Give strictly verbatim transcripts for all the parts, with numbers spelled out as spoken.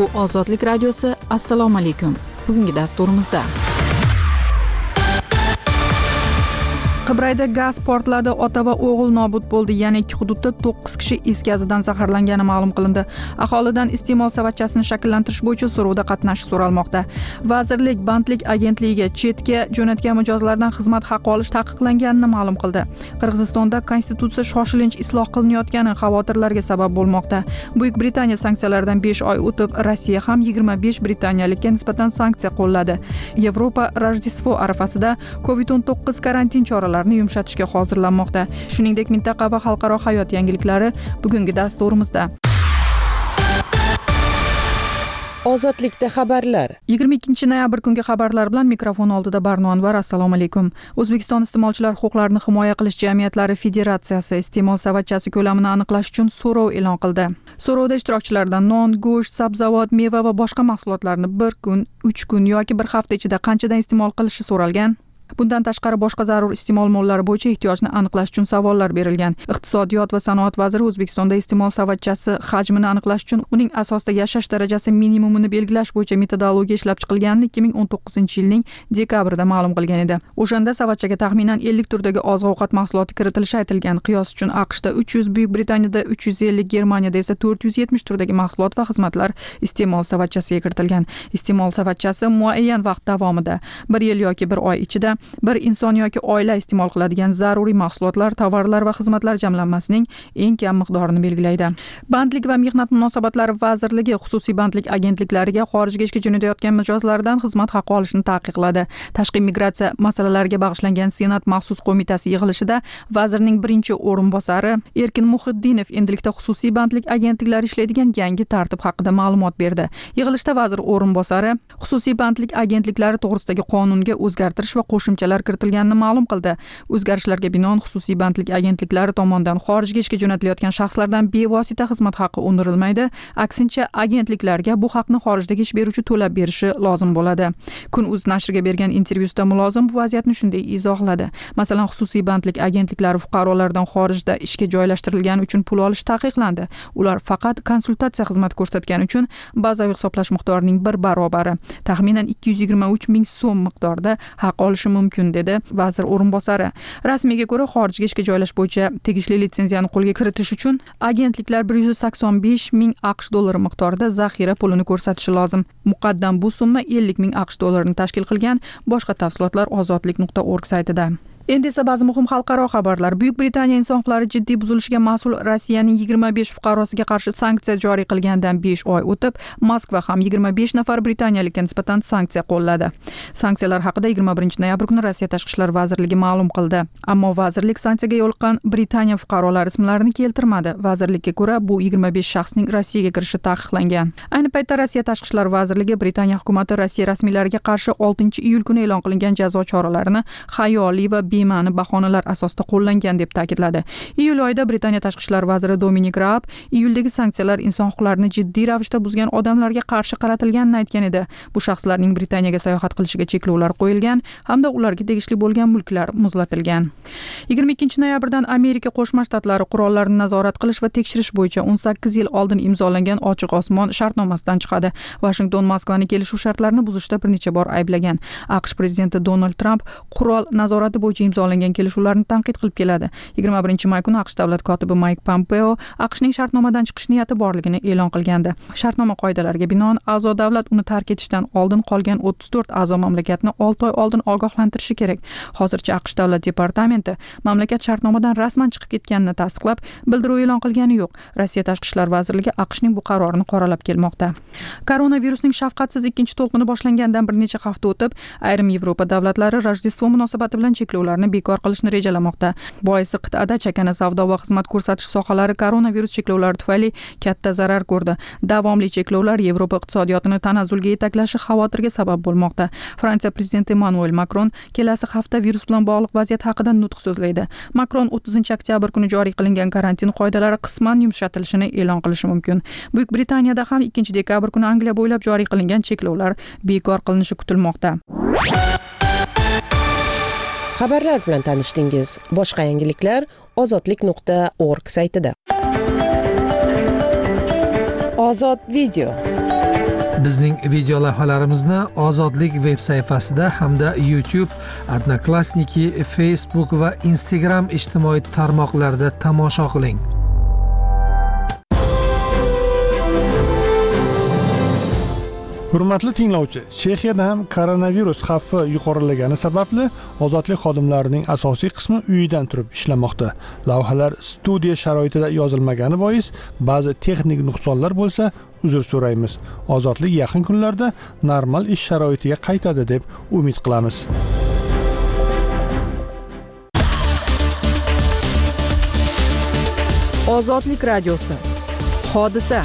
Bu Ozodlik radiosi. Assalomu alaykum. Bugungi dasturimizda Qibrayda gaz portladi, ota va o'g'il nobud bo'ldi. Yana ikki hududda to'qqiz kishi is gazidan zaharlangani ma'lum qilindi. Aholidan iste'mol savatchasini shakllantirish bo'yicha so'rovda qatnashish so'ralmoqda. Vazirlik bandlik agentligiga chetga jo'natgan mijozlardan xizmat haqi olish taqiqlanganini ma'lum qildi. Qirg'izistonda konstitutsiya shoshilinch isloh qilinayotgani xavotirlarga sabab bo'lmoqda. Buyuk Britaniya sanksiyalardan besh oy o'tib, Rossiya ham yigirma besh britaniyalikka nisbatan sanksiya qo'lladi. Yevropa Rojdestvo arafasida covid o'n to'qqiz karantin choralari yumshatishga hozirlanmoqda. Shuningdek, mintaqa va xalqaro hayot yangiliklari bugungi dasturimizda. Ozodlikda xabarlar. yigirma ikkinchi noyabr kungi xabarlar bilan mikrofon oldida Barno Anvar. Assalomu alaykum. O'zbekiston iste'molchilar huquqlarini himoya qilish jamiyatlari federatsiyasi iste'mol savatchasi ko'lamini aniqlash uchun so'rov e'lon qildi. So'rovda ishtirokchilardan non, go'sht, sabzavot, meva va boshqa mahsulotlarni bir kun, uch kun yoki bir hafta ichida qanchadan iste'mol qilishi so'ralgan. Bundan tashqari boshqa zarur iste'mol mollari bo'yicha ehtiyojni aniqlash uchun savollar berilgan. Iqtisodiyot va sanoat vaziri O'zbekistonda iste'mol savatchasi hajmini aniqlash uchun uning asosida yashash darajasi minimumini belgilash bo'yicha metodologiya ishlab chiqilganini ikki ming o'n to'qqizinchi yilning dekabrida ma'lum qilgan edi. O'shanda savatchaga taxminan ellik turdagi oziq-ovqat mahsuloti kiritilishi aytilgan. Qiyos uchun AQShda uch yuz, Buyuk Britaniyada uch yuz ellik, Germaniyada esa to'rt yuz yetmish turdagi mahsulot va xizmatlar iste'mol savatchasiga kiritilgan. Iste'mol savatchasi muayyan vaqt davomida bir yil yoki bir oy ichida bir inson yoki oila iste'mol qiladigan zaruriy mahsulotlar, tovarlar va xizmatlar jamlanmasining eng kam miqdorini belgilaydi. Bandlik va mehnat munosabatlari vazirligi xususiy bandlik agentliklariga xorijga ishga jo'natayotgan mijozlardan xizmat haqi olishni taqiqladi. Tashqi migratsiya masalalariga bag'ishlangan Senat maxsus qo'mitasi yig'ilishida vazirning birinchi o'rinbosari Erkin Muhiddinov endilikda xususiy bandlik agentliklari ishlaydigan yangi tartib haqida ma'lumot berdi. Yig'ilishda vazir o'rinbosari xususiy bandlik agentliklari to'g'risidagi qonunga o'zgartirish va qo'shimchalar kiritilganini ma'lum qildi. O'zgarishlarga binoan xususiy bandlik agentliklari tomonidan xorijga ishga jo'natilayotgan shaxslardan bevosita xizmat haqi undirilmaydi. Aksincha, agentliklarga bu haqni xorijdagi ish beruvchi to'lab berishi lozim bo'ladi. Kun.uz nashriga bergan intervyusida mulozim bu vaziyatni shunday izohladi. Masalan, xususiy bandlik agentliklari fuqarolardan xorijda ishga joylashtirilgani uchun pul olish taqiqlandi. Ular faqat konsultatsiya xizmati ko'rsatgani uchun bazaviy hisoblash miqdorining bir barobari, taxminan ikki yuz yigirma uch ming so'm miqdorida haq olishi mumkin, dedi vazir o'rinbosari. Rasmiyga ko'ra, xorijga ishga joylash bo'yicha tegishli litsenziyani qo'lga kiritish uchun agentliklar bir yuz sakson besh ming AQSh dollari miqdorida zaxira pulini ko'rsatishi lozim. Muqaddam bu summa ellik ming AQSh dollarini tashkil qilgan. Boshqa tafsilotlar ozodlik nuqta org saytida. Endi esa ba'zi muhim xalqaro xabarlar. Buyuk Britaniya inson huquqlari jiddiy buzilishiga mas'ul Rossiyaning yigirma besh fuqarosiga qarshi sanksiya joriy qilgandan besh oy o'tib, Moskva ham yigirma besh nafar britaniyalikka nisbatan sanksiya qo'lladi. Sanksiyalar haqida yigirma birinchi noyabr kuni Rossiya Tashqi ishlar vazirligi ma'lum qildi. Ammo vazirlik sanksiyaga yo'liqqan Britaniya fuqarolari ismlarini keltirmadi. Vazirlikka ko'ra, bu yigirma besh shaxsning Rossiyaga kirishi taqiqlangan. Ayni paytda Rossiya Tashqi ishlar vazirligi Britaniya hukumatı Rossiya rasmiylariga qarshi oltinchi iyul kuni e'lon qilingan jazo choralarini xayoliy va bema'ni bahonalar asosida qo'llangan deb ta'kidladi. Iyul oyida Britaniya Tashqi ishlar vaziri Dominic Raab iyuldagi sanksiyalar inson huquqlarini jiddiy ravishda buzgan odamlarga qarshi qaratilganini aytgan edi. Bu shaxslarning Britaniyaga sayohat qilishiga cheklovlar qo'yilgan hamda ularga tegishli bo'lgan mulklar muzlatilgan. yigirma ikkinchi noyabrdan Amerika Qo'shma Shtatlari qurollarni nazorat qilish va tekshirish bo'yicha o'n sakkiz yil oldin imzolangan ochiq osmon shartnomasidan chiqadi. Washington Moskvani kelishuv shartlarini buzishda bir necha bor ayblagan. AQSh prezidenti Donald Trump qurol nazorati bo'yicha imzolangan kelishuvlarni tanqid qilib keladi. yigirma birinchi may kuni AQSh davlat kotibi Mike Pompeo AQShning shartnomadan chiqish niyati borligini e'lon qilgandi. Shartnoma qoidalariga binoan a'zo davlat uni tark etishdan oldin qolgan o'ttiz to'rt a'zo mamlakatni olti oy oldin ogohlantirishi kerak. Hozircha AQSh davlat departamenti mamlakat shartnomadan rasman chiqib ketganini tasdiqlab, bildiruv e'lon qilgani yo'q. Rossiya Tashqi ishlar vazirligi AQShning bu qarorini qoralab kelmoqda. Koronavirusning shafqatsiz ikkinchi to'lqini boshlangandan bir necha hafta o'tib, ayrim Yevropa davlatlari Rojdestvo munosabati bilan cheklovlarni bekor qilishni rejalamoqda. Boisi qit'ada chakana savdo va xizmat ko'rsatish sohalari koronavirus cheklovlari tufayli katta zarar ko'rdi. Davomli cheklovlar Yevropa iqtisodiyotini tanazzulga yetaklashi xavotirga sabab bo'lmoqda. Fransiya prezidenti Emmanuel Macron kelasi hafta virus bilan bog'liq vaziyat haqida nutq so'zlaydi. Macron o'ttizinchi oktyabr kuni joriy qilingan karantin qoidalari qisman yumshatilishini e'lon qilishi mumkin. Buyuk Britaniyada ham ikkinchi dekabr kuni Angliya bo'ylab joriy qilingan cheklovlar bekor qilinishi kutilmoqda. Xabarlar bilan tanishdingiz. Boshqa yangiliklar ozodlik nuqta org saytida. Ozod video. Bizning video lavhalarimizni Ozodlik veb sayfasida hamda YouTube, Odnoklassniki, Facebook va Instagram ijtimoiy tarmoqlarida tomosha qiling. Hurmatli tinglovchi, Chexiyada ham koronavirus xavfi yuqorilagani sababli ozodlik xodimlarining asosiy qismi uyidan turib ishlamoqda. Lavhalar studiya sharoitida yozilmagani bois ba'zi texnik nuqsonlar bo'lsa, uzr so'raymiz. Ozodlik yaqin kunlarda normal ish sharoitiga qaytadi deb umid qilamiz. Ozodlik radiosi. Hodisa.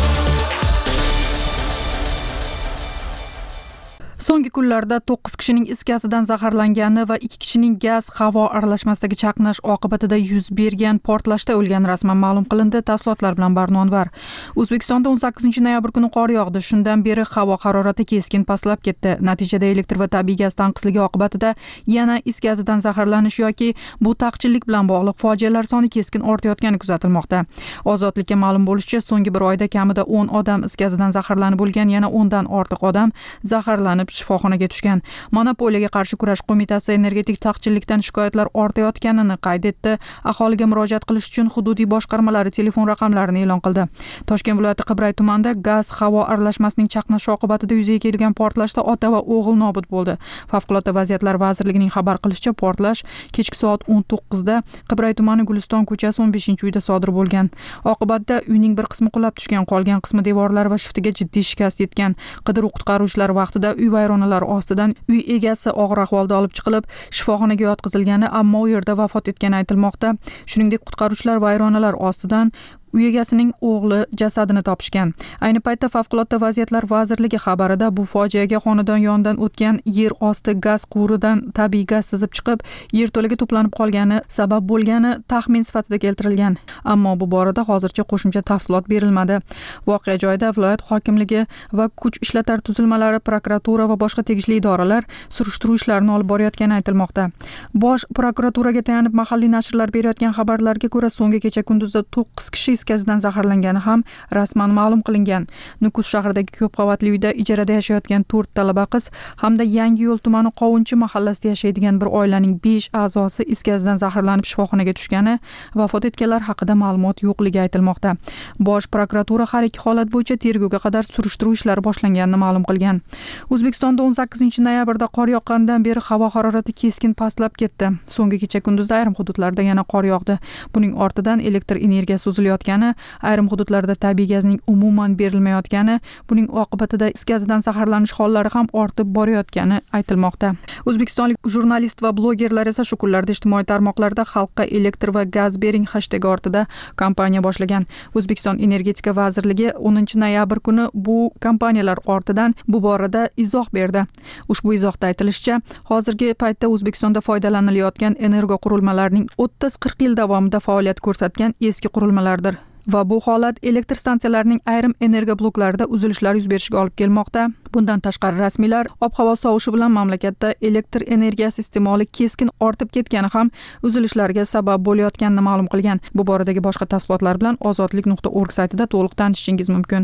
So'nggi kunlarda to'qqiz kishining is gazidan zaharlangani va ikki kishining gaz havo aralashmasidagi chaqnash oqibatida yuz bergan portlashda o'lgani rasman ma'lum qilindi. Tafsilotlar bilan Barno Anvar. O'zbekistonda o'n sakkizinchi noyabr kuni qor yog'di. Shundan beri havo harorati keskin pastlab ketdi. Natijada elektr va tabiiy gaz tanqisligi oqibatida yana is gazidan zaharlanish yoki bu taqchillik bilan bog'liq fojialar soni keskin ortayotgani kuzatilmoqda. Ozodlikka ma'lum bo'lishicha, so'nggi bir oyda kamida o'n odam is gazidan zaharlanib bo'lgan, yana o'ndan ortiq odam zaharlanib shifoxonaga tushgan. Monopoliyaga qarshi kurash qo'mitasi energetik taqchillikdan shikoyatlar ortayotganini qayd etdi. Aholiga murojaat qilish uchun hududiy boshqarmalari telefon raqamlarini e'lon qildi. Toshkent viloyati Qibray tumanida gaz havo aralashmasining chaqnashi oqibatida yuzaga kelgan portlashda ota va o'g'il nobud bo'ldi. Favqulodda vaziyatlar vazirligining xabar qilishicha, portlash kechki soat o'n to'qqizda Qibray tumani Guliston ko'chasi o'n beshinchi uyda sodir bo'lgan. Oqibatda uyning bir qismi qulab tushgan, qolgan qismi devorlari va shiftiga jiddiy shikast yetgan. Qidiruv-qutqaruvchilar vaqtida uy vayronalar ostidan uy egasi og'ir ahvolda olib chiqilib shifoxonaga yotqizilgani, ammo u yerda vafot etgani aytilmoqda. Shuningdek, qutqaruvchilar vayronalar ostidan uy egasining o'g'li jasadini topishgan. Ayni paytda Favqulodda vaziyatlar vazirligi xabarida bu fojiaga xonadon yonidan o'tgan yer osti gaz quvuridan tabiiy gaz sizib chiqib, yerto'laga to'planib qolgani sabab bo'lgani taxmin sifatida keltirilgan. Ammo bu borada hozircha qo'shimcha tafsilot berilmadi. Voqea joyida viloyat hokimligi va kuch ishlatar tuzilmalari, prokuratura va boshqa tegishli idoralar surishtiruv ishlarini olib borayotgani aytilmoqda. Bosh prokuraturaga tayanib mahalliy nashrlar berayotgan xabarlarga ko'ra, so'nggi kecha kunduzda to'qqiz kishi is gazidan zaharlangani ham rasman ma'lum qilingan. Nukus shahridagi ko'p qavatli uyda ijarada yashayotgan to'rt talaba qiz hamda Yangiyo'l tumani Qovunchi mahallasida yashaydigan bir oilaning besh a'zosi is gazidan zaharlanib shifoxonaga tushgani, vafot etganlar haqida ma'lumot yo'qligi aytilmoqda. Bosh prokuratura har ikki holat bo'yicha tergovga qadar surishtiruv ishlari boshlanganini ma'lum qilgan. O'zbekistonda o'n sakkizinchi noyabrda qor yoqqanidan beri havo harorati keskin pastlab ketdi. So'nggi kecha kunduzda ayrim hududlarda yana qor yog'di. Buning ortidan elektr energiyasi uzilayotgan, ayrim hududlarda tabiiy gazning umuman berilmayotgani, buning oqibatida is gazidan zaharlanish hollari ham ortib borayotgani aytilmoqda. O'zbekistonlik jurnalist va blogerlar esa shu kunlarda ijtimoiy tarmoqlarda xalqqa elektr va gaz bering hashtagi ortida kampaniya boshlagan. O'zbekiston energetika vazirligi o'ninchi noyabr kuni bu kampaniyalar ortidan bu borada izoh berdi. Ushbu izohda aytilishicha, hozirgi paytda O'zbekistonda foydalanilayotgan energo qurilmalarining o'ttiz qirq yil davomida faoliyat ko'rsatgan eski qurilmalardir. Va bu holat elektr stansiyalarining ayrim energiya bloklarida uzilishlar yuz berishiga olib kelmoqda. Bundan tashqari rasmiylar ob-havo sovishi bilan mamlakatda elektr energiyasi iste'moli keskin ortib ketgani ham uzilishlarga sabab bo'layotganini ma'lum qilgan. Bu boradagi boshqa tafsilotlar bilan ozodlik nuqta org saytida to'liq tanishishingiz mumkin.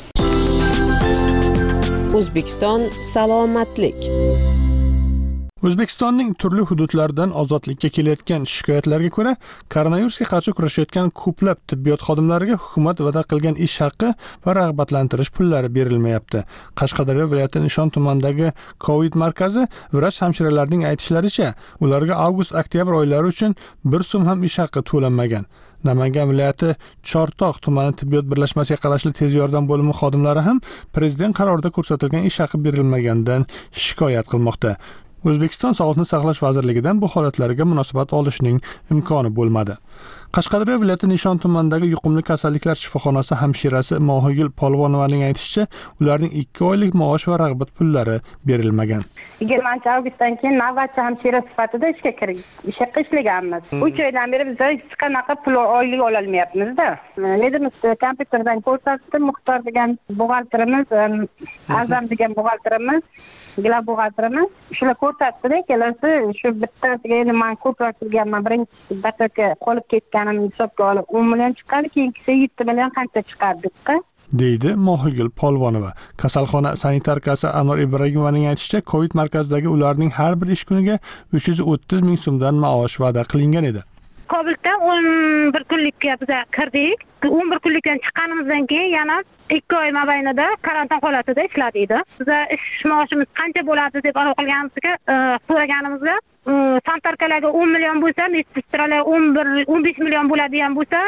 O'zbekiston salomatlik. O'zbekistonning turli hududlaridan ozodlikka kelayotgan shikoyatlarga ko'ra, koronavirusga qarshi kurashayotgan ko'plab tibbiyot xodimlariga hukumat va'da qilgan ish haqqi va rag'batlantirish pullari berilmayapti. Qashqadaryo viloyati Nishon tumanidagi Covid markazi vrach hamshiralarning aytishlaricha, ularga avgust-oktyabr oylari uchun bir so'm ham ish haqqi to'lanmagan. Namangan viloyati Chortoq tumani tibbiyot birlashmasiga qarashli tez yordam bo'limi xodimlari ham prezident qarorida ko'rsatilgan ish haqqi berilmaganidan shikoyat qilmoqda. O'zbekiston Sog'liqni saqlash vazirligidan bu holatlarga munosabat olishning imkoni bo'lmadi. Qashqadaryo viloyati Nishon tumanidagi yuqumli kasalliklar shifoxonasi hamshirasi Mohigul Polvonovaning aytishicha, ularning ikki oylik maosh va rag'bat pullari berilmagan. yigirmanchi avgustdan keyin navbatchi hamshira sifatida ishga kirib, ishga ishlaganmiz. uch oydan beri biz hech qanaqa pul oylik ola olmayapmiz-da. Nedimiz kompyuterdan ko'rsatdi, Muxtor degan buxgalterimiz, Azam degan buxgalterimiz, Gila buxgalterimiz shular ko'rsatdi-da, kelasi shu bittasiga endi men ko'proq turganman, birinchi bataka qolib ketganimni hisobga olib o'n million chiqqan, keyingisi yetti million qancha chiqardik-da. deydi Mohigul Polvonova. Kasalxona sanitarkasi Anor Ibragimovaning aytishicha, Covid markazidagi ularning har bir ish kuniga uch yuz o'ttiz ming so'mdan maosh va'da qilingan edi. Kobulda o'n bir kunlikka biz kirdik. o'n bir kunlikdan chiqqanimizdan keyin yana ikki oy mobaynida karantin holatida ishladik. Biz ish maoshimiz qancha bo'ladi deb aniq qilganimizga so'raganimizda, sanitarkalarga o'n million bo'lsa, medsestralar o'n bir o'n besh million bo'ladigan bo'lsa,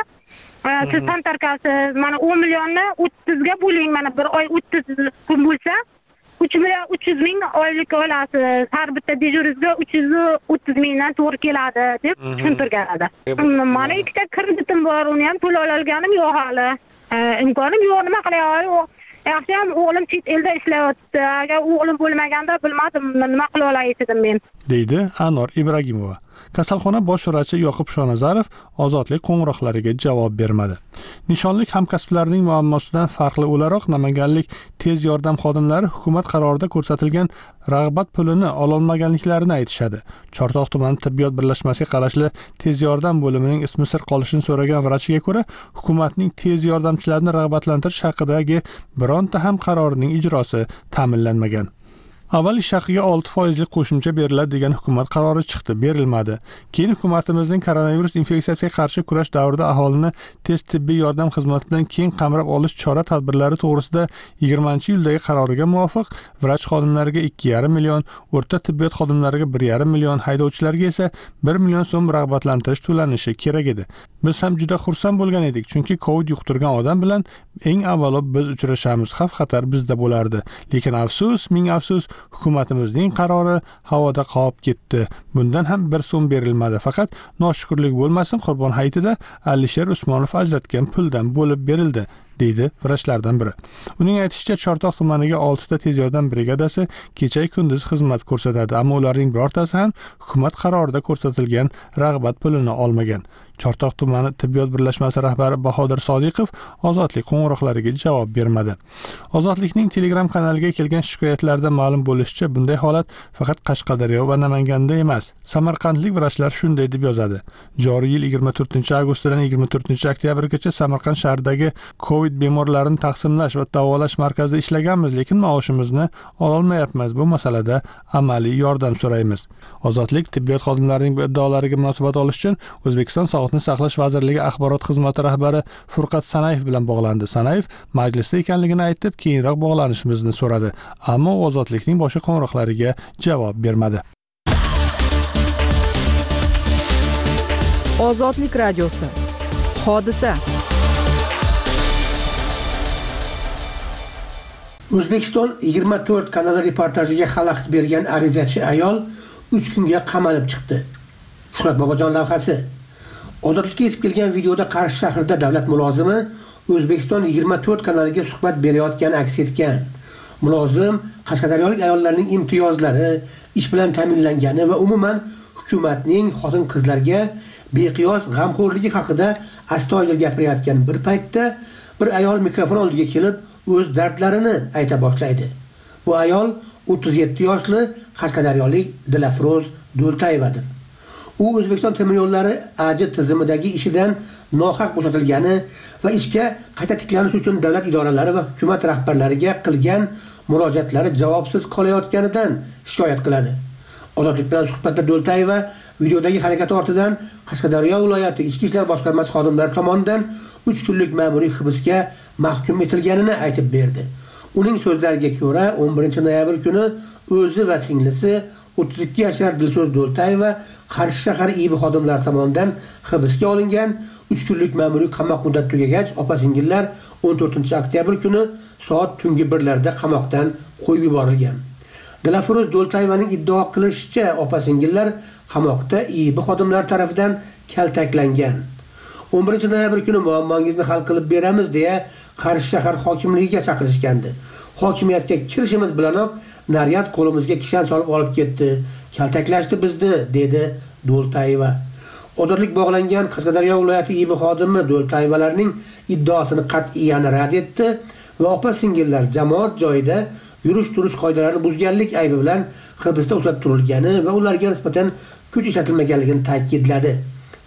siz sanitarkasi mana o'n millionni o'ttizga bo'ling, mana bir oy o'ttiz kun bo'lsa, uch million uch yuz ming oylik olasiz. Har bitta dejurizga uch yuz o'ttiz mingdan to'g'ri keladi deb tushuntirgan edi. Mana ikkita kreditim bor, uni ham to'lay olganim yo'q hali. Imkonim yo'q, nima qilay? Yaxshi ham o'g'lim chet elda ishlayapti. Agar o'g'lim bo'lmaganda bilmadim nima qila olay edim men. deydi Anor Ibragimova. Kasalxona bosh vrachi Yoqub Shonazarov ozodlik qo'ng'iroqlariga javob bermadi. Nishonlik hamkasblarining muammosidan farqli o'laroq namanganlik tez yordam xodimlari hukumat qarorida ko'rsatilgan rag'bat pulini ololmaganliklarini aytishadi. Chortoq tuman tibbiyot birlashmasiga qarashli tez yordam bo'limining ismi sir qolishini so'ragan vrachiga ko'ra, hukumatning tez yordamchilarni rag'batlantirish haqidagi bironta ham qarorining ijrosi ta'minlanmagan. Avval ish haqiga olti foizli qo'shimcha beriladi degan hukumat qarori chiqdi, berilmadi. Keyin hukumatimizning koronavirus infeksiyasiga qarshi kurash davrida aholini tez tibbiy yordam xizmatidan keng qamrab olish chora-tadbirlari to'g'risida yigirmanchi iyuldagi qaroriga muvofiq vrach xodimlariga ikki yarim million, o'rta tibbiyot xodimlariga bir yarim million, haydovchilarga esa bir million so'm rag'batlantirish to'lanishi kerak edi. Biz ham juda xursand bo'lgan edik, chunki Covid yuqtirgan odam bilan eng avvalo biz uchrashamiz, xavf-xatar bizda bo'lardi. Lekin afsus, ming afsus, hukumatimizning qarori havoda qolib ketdi. Bundan ham bir so'm berilmadi. Faqat noshukrlik bo'lmasin, Qurbon hayitida Alisher Usmonov ajratgan puldan bo'lib berildi, deydi vrachlardan biri. Uning aytishicha, Chortoq tumaniga olti ta tez yordam brigadasi kecha kunduz xizmat ko'rsatadi, ammo ularning birortasi ham hukumat qarorida ko'rsatilgan rag'bat pulini olmagan. Chortoq tumani tibbiyot birlashmasi rahbari Bahodir Sodiqov ozodlik qo'ng'iroqlariga javob bermadi. Ozodlikning Telegram kanaliga kelgan shikoyatlarda ma'lum bo'lishicha, bunday holat faqat Qashqadaryo va Namanganda emas. Samarqandlik vrachlar shunday deb yozadi. Joriy yil yigirma to'rtinchi avgustdan yigirma to'rtinchi oktyabrgacha Samarqand shahridagi Covid bemorlarini taqsimlash va davolash markazida ishlaganmiz, lekin maoshimizni ololmayapmiz. Bu masalada amaliy yordam so'raymiz. Ozodlik tibbiyot xodimlarining bu iddaolariga munosabat olish uchun O'zbekiston Sog'liqni saqlash vazirligi axborot xizmati rahbari Furqat Sanayev bilan bog'landi. Sanayev majlisda ekanligini aytib, keyinroq bog'lanishimizni so'radi, ammo Ozodlikning boshqa qo'ng'iroqlariga javob bermadi. Ozodlik radiosi. Hodisa. O'zbekiston yigirma to'rt kanali reportajiga xalaqit bergan arizachi ayol uch kunga qamalib chiqdi. Shuhrat Bobojon lavhasi. Ozodlikka yetib kelgan videoda Qarshi shahrida davlat mulozimi O'zbekiston yigirma to'rt kanaliga suhbat berayotgani aks etgan. Mulozim qashqadaryolik ayollarning imtiyozlari, ish bilan ta'minlangani va umuman hukumatning xotin-qizlarga beqiyos g'amxo'rligi haqida astoydil gapirayotgan bir paytda bir ayol mikrofon oldiga kelib o'z dardlarini ayta boshlaydi. Bu ayol o'ttiz yetti yoshli qashqadaryolik Dilafroz Do'ltayevadir. U O'zbekiston temir yo'llari A J tizimidagi ishidan nohaq bo'shatilgani va ishga qayta tiklanish uchun davlat idoralari va hukumat rahbarlariga qilgan murojaatlari javobsiz qolayotganidan shikoyat qiladi. Ozodlik bilan suhbatda Do'ltayeva videodagi harakati ortidan Qashqadaryo viloyati Ichki ishlar boshqarmasi xodimlari tomonidan uch kunlik ma'muriy hibsga mahkum etilganini aytib berdi. Uning so'zlariga ko'ra, o'n birinchi noyabr kuni o'zi va singlisi o'ttiz ikki yoshli Dilso'z Do'ltayeva Qarshi shahar I B xodimlari tomonidan hibsga olingan. uch kunlik ma'muriy qamoq muddati tugagach, opa-singillar o'n to'rtinchi oktyabr kuni soat tungi birlarda qamoqdan qo'yib yuborilgan. Dilafroz Do'ltayevaning iddao qilishicha, opa-singillar qamoqda I B xodimlari tomonidan kaltaklangan. o'n birinchi noyabr kuni muammongizni hal qilib beramiz deya Qarshi shahar hokimligiga chaqirishgandi. Hokimiyatga kirishimiz bilanoq naryad qo'limizga kishan solib olib ketdi. Kaltaklashdi bizni, dedi Do'ltayeva. Ozodlik bog'langan Qashqadaryo viloyati I B xodimi Do'ltayevalarning iddaosini qat'iyan rad etdi va opa-singillar jamoat joyida yurish-turish qoidalarini buzganlik aybi bilan hibsda ushlab turilgani va ularga nisbatan kuch ishlatilmaganligini ta'kidladi.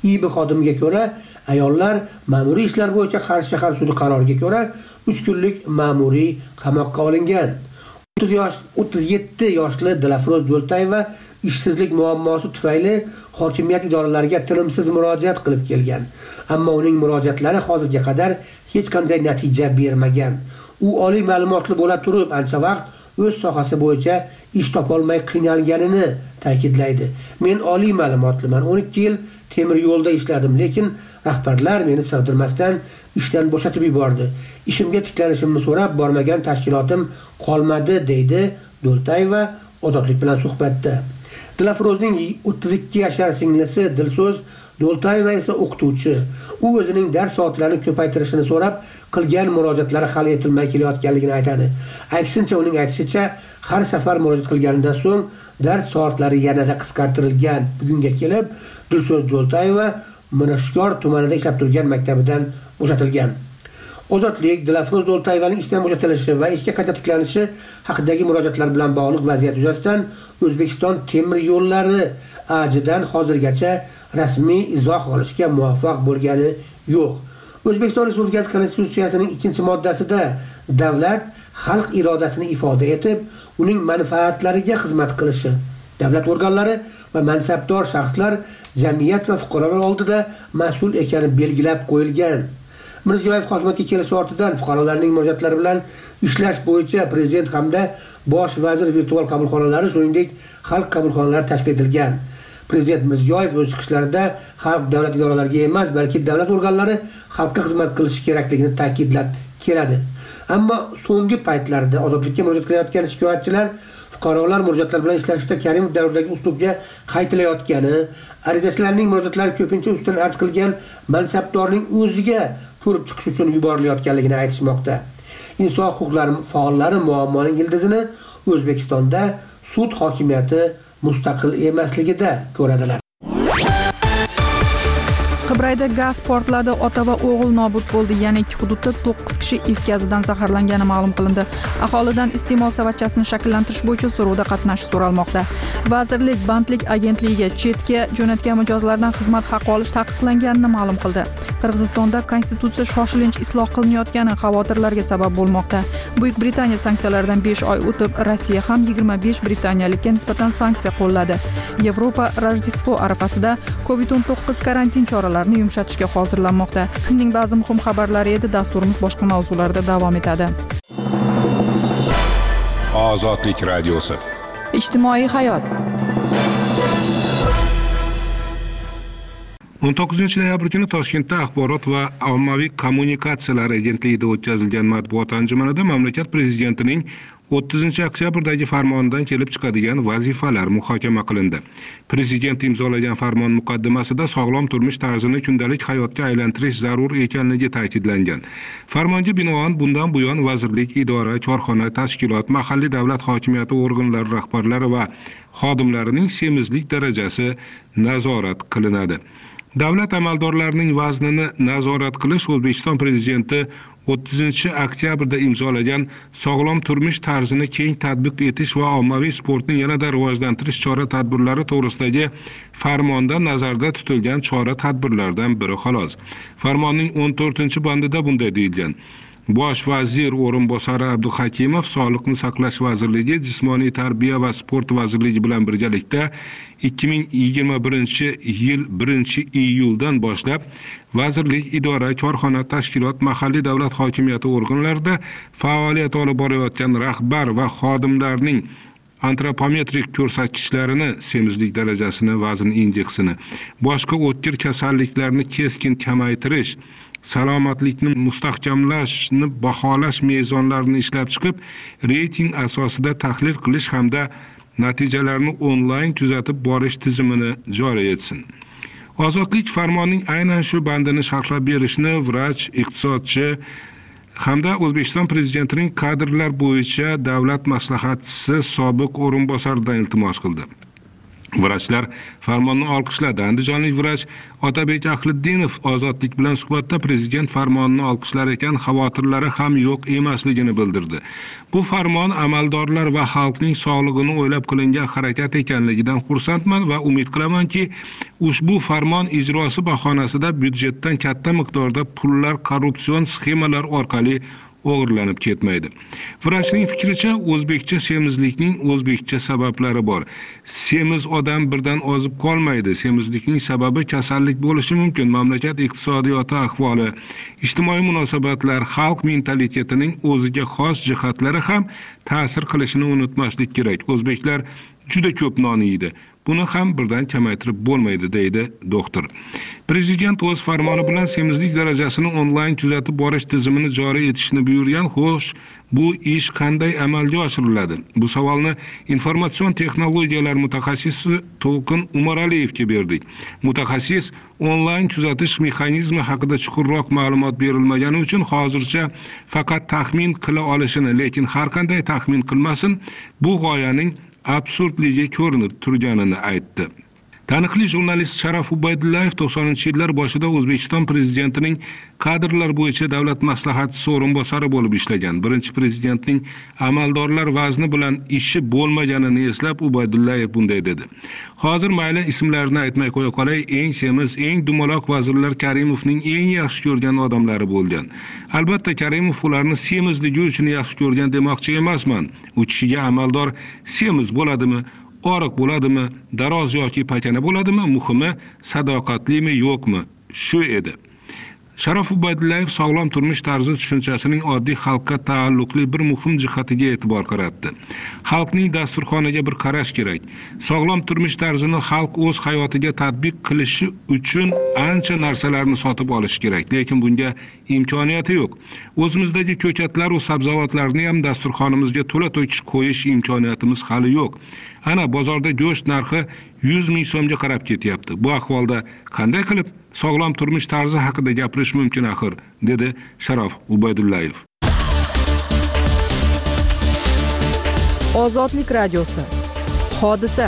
I B xodimiga ko'ra, ayollar ma'muriy ishlar bo'yicha Qarshi shahar sudi qaroriga ko'ra uch kunlik ma'muriy qamoqqa olingan. o'ttiz yosh o'ttiz yetti yoshli Dilafroz Do'ltayeva ishsizlik muammosi tufayli hokimiyat idoralariga tinimsiz murojaat qilib kelgan. Ammo uning murojaatlari hozirga qadar hech qanday natija bermagan. U oliy ma'lumotli bo'la turib, ancha vaqt o'z sohasi bo'yicha ish topolmay qiynalganini ta'kidlaydi. Men oliy ma'lumotliman, o'n ikki yil temir yo'lda ishladim, lekin rahbarlar meni sig'dirmasdan ishdan bo'shatib yubordi. Ishimga tiklanishimni so'rab bormagan tashkilotim qolmadi, deydi Do'ltayeva Ozodlik bilan suhbatda. Dilafrozning o'ttiz ikki yashar singlisi Dilso'z Do'ltayeva esa o'qituvchi. U o'zining dars soatlarini ko'paytirishini so'rab, qilgan murojaatlari hal etilmay kelayotganligini aytadi. Aksincha, uning aytishicha, har safar murojaat qilganidan so'ng dars soatlari yanada qisqartirilgan. Bugunga kelib, Dilso'z Do'ltayeva Mirishkor tumanida ishlab turgan maktabidan bo'shatilgan. Ozodlik Dilafroz Do'ltayevaning ishdan bo'shatilishi va ishga qayta tiklanishi haqidagi murojaatlar bilan bog'liq vaziyat yuzasidan O'zbekiston temir yo'llari ajidan hozirgacha rasmiy izoh olishga muvaffaq bo'lgani yo'q. O'zbekiston Respublikasi Konstitutsiyasining ikkinchi moddasida davlat xalq irodasini ifoda etib, uning manfaatlariga xizmat qilishi, davlat organlari va mansabdor shaxslar jamiyat va fuqarolar oldida mas'ul ekani belgilab qo'yilgan. Mirziyoyev hokimiyatga kelishi ortidan fuqarolarning murojaatlari bilan ishlash bo'yicha prezident hamda bosh vazir virtual qabulxonalari, shuningdek xalq qabulxonalari tashkil etilgan. Prezident Mirziyoyev o'z chiqishlarida xalq davlat idoralariga emas, balki davlat organlari xalqqa xizmat qilishi kerakligini ta'kidlab keladi. Ammo so'nggi paytlarda ozodlikka murojaat qilayotgan shikoyatchilar fuqarolar murojaatlari bilan ishlashda Karimov davridagi uslubga qaytilayotgani, arizachilarning murojaatlari ko'pincha ustidan arz qilgan mansabdorning o'ziga ko'rib chiqish uchun yuborilayotganligini aytishmoqda. Inson huquqlari faollari muammoning ildizini O'zbekistonda sud hokimiyati mustaqil emasligida ko'radilar. Qibrayda gaz portladi, ota va o'g'il nobud bo'ldi. Yana ikki hududda to'qqiz kishi is gazidan zaharlangani ma'lum qilindi. Aholidan iste'mol savatchasini shakllantirish bo'yicha so'rovda qatnashish so'ralmoqda. Vazirlik bandlik agentligiga chetga jo'natgan mijozlardan xizmat haqi olish taqiqlanganini ma'lum qildi. Qirg'izistonda konstitutsiya shoshilinch isloh qilinayotgani xavotirlarga sabab bo'lmoqda. Buyuk Britaniya sanksiyalardan besh oy o'tib, Rossiya ham yigirma besh britaniyalikka nisbatan sanksiya qo'lladi. Yevropa Rojdestvo arafasida covid o'n to'qqiz karantin choralarini yumshatishga hozirlanmoqda. Kunning ba'zi muhim xabarlari edi, dasturimiz boshqa mavzularda davom etadi. Ozodlik radiosi. Ijtimoiy hayot. o'n to'qqizinchi noyabr kuni Toshkentda Axborot va ommaviy kommunikatsiyalar agentligida o'tkazilgan matbuot anjumanida mamlakat prezidentining o'ttizinchi oktyabrdagi farmonidan kelib chiqadigan vazifalar muhokama qilindi. Prezident imzolagan farmon muqaddimasida sog'lom turmush tarzini kundalik hayotga aylantirish zarur ekanligi ta'kidlangan. Farmonga binoan bundan buyon vazirlik, idora, korxona, tashkilot, mahalliy davlat hokimiyati organlari rahbarlari va xodimlarining semizlik darajasi nazorat qilinadi. Davlat amaldorlarining vaznini nazorat qilish O'zbekiston prezidenti o'ttizinchi oktyabrda imzolagan sog'lom turmush tarzini keng tatbiq etish va ommaviy sportni yanada rivojlantirish chora-tadbirlari to'g'risidagi farmonda nazarda tutilgan chora-tadbirlardan biri xolos. Farmonning o'n to'rtinchi bandida bunday deyilgan: Bosh vazir o'rinbosari Abduhakimov Sog'liqni saqlash vazirligi, Jismoniy tarbiya va sport vazirligi bilan birgalikda ikki ming yigirma birinchi yil birinchi iyuldan boshlab vazirlik, idora, korxona, tashkilot, mahalliy davlat hokimiyati organlarida faoliyat olib borayotgan rahbar va xodimlarning antropometrik ko'rsatkichlarini, semizlik darajasini, vazn indeksini, boshqa o'tkir kasalliklarni keskin kamaytirish, salomatlikni mustahkamlashni baholash mezonlarini ishlab chiqib, reyting asosida tahlil qilish hamda natijalarni onlayn kuzatib borish tizimini joriy etsin. Ozodlik farmonning aynan shu bandini sharhlab berishni vrach, iqtisodchi hamda O'zbekiston prezidentining kadrlar bo'yicha davlat maslahatchisi sobiq o'rinbosaridan iltimos qildi. Vrachlar farmonni olqishladi. Andijonlik vrach Otabek Ahliddinov Ozodlik bilan suhbatda prezident farmonini olqishlar ekan, xavotirlari ham yo'q emasligini bildirdi. Bu farmon amaldorlar va xalqning sog'lig'ini o'ylab qilingan harakat ekanligidan xursandman va umid qilamanki, ushbu farmon ijrosi bahonasida byudjetdan katta miqdorda pullar korrupsion sxemalar orqali o'g'irlanib ketmaydi. Vrachning fikricha, o'zbekcha semizlikning o'zbekcha sabablari bor. Semiz odam birdan ozib qolmaydi. Semizlikning sababi kasallik bo'lishi mumkin. Mamlakat iqtisodiyoti ahvoli, ijtimoiy munosabatlar, xalq mentalitetining o'ziga xos jihatlari ham ta'sir qilishini unutmaslik kerak. O'zbeklar juda ko'p non yeydi. Buni ham birdan kamaytirib bo'lmaydi, deydi doktor. Prezident o'z farmoni bilan semizlik darajasini onlayn kuzatib borish tizimini joriy etishni buyurgan. Xo'sh, bu ish qanday amalga oshiriladi? Bu savolni informatsion texnologiyalar mutaxassisi To'lqin Umaraliyevga berdik. Mutaxassis onlayn kuzatish mexanizmi haqida chuqurroq ma'lumot berilmagani uchun hozircha faqat taxmin qila olishini, lekin har qanday taxmin qilmasin, bu g'oyaning absurdligi ko'rinib turganini aytdi. Taniqli jurnalist Sharaf Ubaydullayev to'qsoninchi yillar boshida O'zbekiston prezidentining kadrlar bo'yicha davlat maslahatchisi o'rinbosari bo'lib ishlagan. Birinchi prezidentning amaldorlar vazni bilan ishi bo'lmaganini eslab Ubaydullayev bunday dedi. Hozir mayli ismlarini aytmay qo'ya qolay, eng semiz, eng dumaloq vazirlar Karimovning eng yaxshi ko'rgan odamlari bo'lgan. Albatta Karimov ularni semizligi uchun yaxshi ko'rgan demoqchi emasman. U kishiga amaldor semiz bo'ladimi, oriq bo'ladimi, daroz yoki pakana bo'ladimi, muhimi sadoqatlimi yo'qmi, shu edi. Sharaf Ubaydullayev sog'lom turmush tarzi tushunchasining oddiy xalqqa taalluqli bir muhim jihatiga e'tibor qaratdi. Xalqning dasturxoniga bir qarash kerak. Sog'lom turmush tarzini xalq o'z hayotiga tatbiq qilishi uchun ancha narsalarni sotib olish kerak, lekin bunga imkoniyati yo'q. O'zimizdagi ko'katlar va sabzavotlarni ham dasturxonimizga to'la-to'kis qo'yish imkoniyatimiz hali yo'q. Ana bozorda go'sht narxi yuz ming so'mga qarab ketyapti. Bu ahvolda qanday qilib sog'lom turmush tarzi haqida gapirish mumkin axir, dedi Sharof Ubaydullayev. Ozodlik radiosi. Hodisa.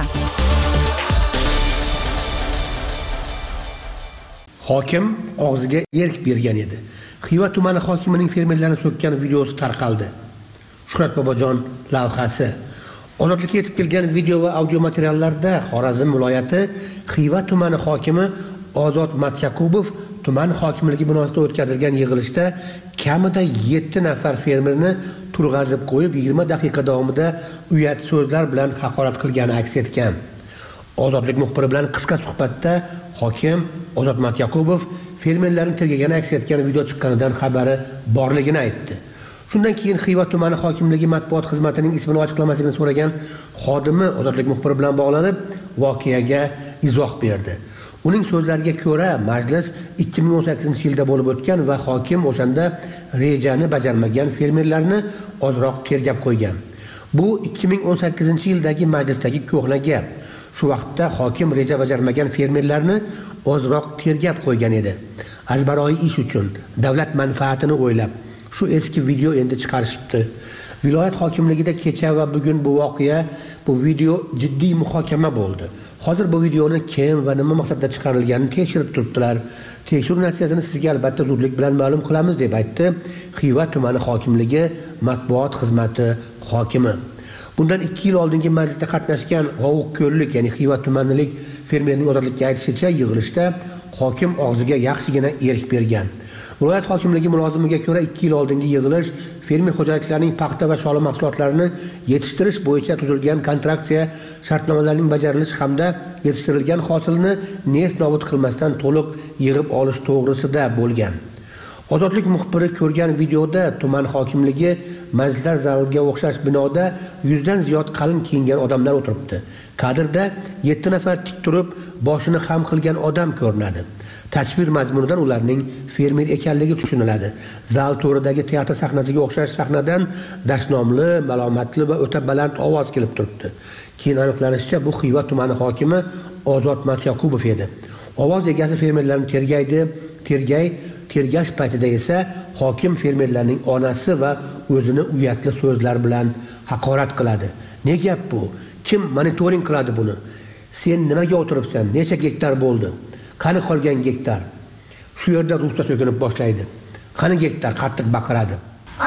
Hokim og'ziga erk bergan edi. Xiva tumani hokimining fermerlarni so'kkan videosi tarqaldi. Shuhrat Bobojon lavhasi. Ozodlikka yetib kelgan video va audio materiallarda Xorazm viloyati Xiva tumani hokimi Ozod Matchakubov tuman hokimligi binosida o'tkazilgan yig'ilishda kamida yetti nafar fermerni turg'azib qo'yib yigirma daqiqa davomida uyat so'zlar bilan haqorat qilgani aks etgan. Ozodlik muxbiri bilan qisqa suhbatda hokim Ozod Matchakubov fermerlarning tergagani aks etgan video chiqqanidan xabari borligini aytdi. Shundan keyin Xiva tumani hokimligi matbuot xizmatining ismini ochiqlamasligini so'ragan xodimi Ozodlik muxbiri bilan bog'lanib voqeaga izoh berdi. Uning so'zlariga ko'ra, majlis ikki ming o'n sakkizinchi yilda bo'lib o'tgan va hokim o'shanda rejani bajarmagan fermerlarni ozroq tergab qo'ygan. Bu ikki ming o'n sakkizinchi yildagi majlisdagi ko'hna gap. Shu vaqtda hokim reja bajarmagan fermerlarni ozroq tergab qo'ygan edi. Azbaroyi ish uchun, davlat manfaatini o'ylab shu eski video endi chiqarishibdi. Viloyat hokimligida kecha va bugun bu voqea, bu video jiddiy muhokama bo'ldi. Hozir bu videoni kim va nima maqsadda chiqarilganini tekshirib turibdilar. Tekshiruv natijasini sizga albatta zudlik bilan ma'lum qilamiz, deb aytdi Xiva tumani hokimligi matbuot xizmati hokimi. Bundan ikki yil oldingi majlisda qatnashgan G'ovuqko'llik, ya'ni Xiva tumanilik fermerning ozodlikka aytishicha yig'ilishda hokim og'ziga yaxshigina erk bergan. Viloyat hokimligi mulozimiga ko'ra ikki yil oldingi yig'ilish fermer xo'jaliklarining paxta va shola mahsulotlarini yetishtirish bo'yicha tuzilgan kontraktsiya shartnomalarining bajarilishi hamda yetishtirilgan hosilni nest nobud qilmasdan to'liq yig'ib olish to'g'risida bo'lgan. Ozodlik muxbiri ko'rgan videoda tuman hokimligi majlislar zaliga o'xshash binoda yuzdan ziyod qalin kiyingan odamlar o'tiribdi. Kadrda yetti nafar tik turib boshini xam qilgan odam ko'rinadi. Tasvir mazmunidan ularning fermer ekanligi tushuniladi. Zal to'ridagi teatr sahnasiga o'xshash sahnadan dashnomli, malomatli va o'ta baland ovoz kelib turibdi. Keyin aniqlanishicha, bu Xiva tumani hokimi Ozod Matchakubov edi. Ovoz egasi fermerlarni tergaydi, tergay, tergash paytida esa hokim fermerlarning onasi va o'zini uyatli so'zlar bilan haqorat qiladi. Ne gap bu? Kim monitoring qiladi buni? sen nimaga o'tiribsan, necha gektar bo'ldi, qani qolgan gektar. Shu yerda ruscha so'kinib boshlaydi. Qani gektar qattiq baqiradi.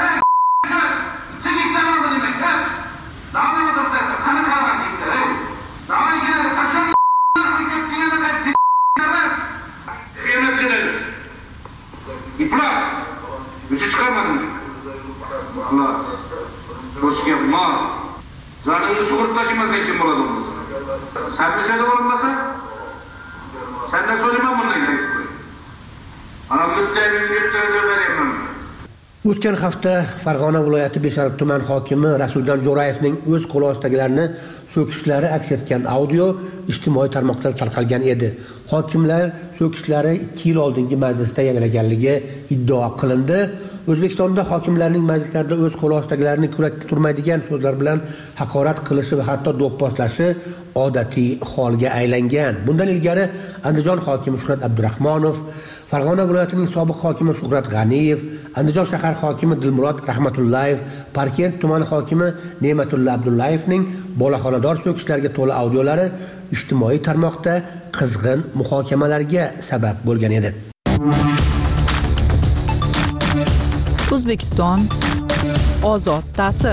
İflas. Üçü çıkarmadın. İflas. Toshkent mal. Zanını sug'urib taşımasa kim bo'ladi bo'lsa? Sen bize de olmasa? Senden so'rayman bundan keyin. Ana müttebin müttebin veremem. O'tgan hafta Farg'ona viloyati Beshariq tuman hokimi Rasuljon Jo'rayevning o'z qo'li ostidagilarni so'kishlari aks etgan audio ijtimoiy tarmoqlarda tarqalgan edi. Hokimlar so'kishlari ikki yil oldingi majlisda yangraganligi iddao qilindi. O'zbekistonda hokimlarning majlislarda o'z qo'li ostidagilarni kurakda turmaydigan so'zlar bilan haqorat qilishi va hatto do'pposlashi odatiy holga aylangan. Bundan ilgari Andijon hokimi Shuhrat Abdurahmonov, Farg'ona viloyatining sobiq hokimi Shuhrat G'aniyev, Andijon shahar hokimi Dilmurod Rahmatullayev, Parkent tumani hokimi Ne'matulla Abdullayevning bolaxonador so'kishlarga to'la audiolari ijtimoiy tarmoqda qizg'in muhokamalarga sabab bo'lgan edi. O'zbekiston ozod ta'sir.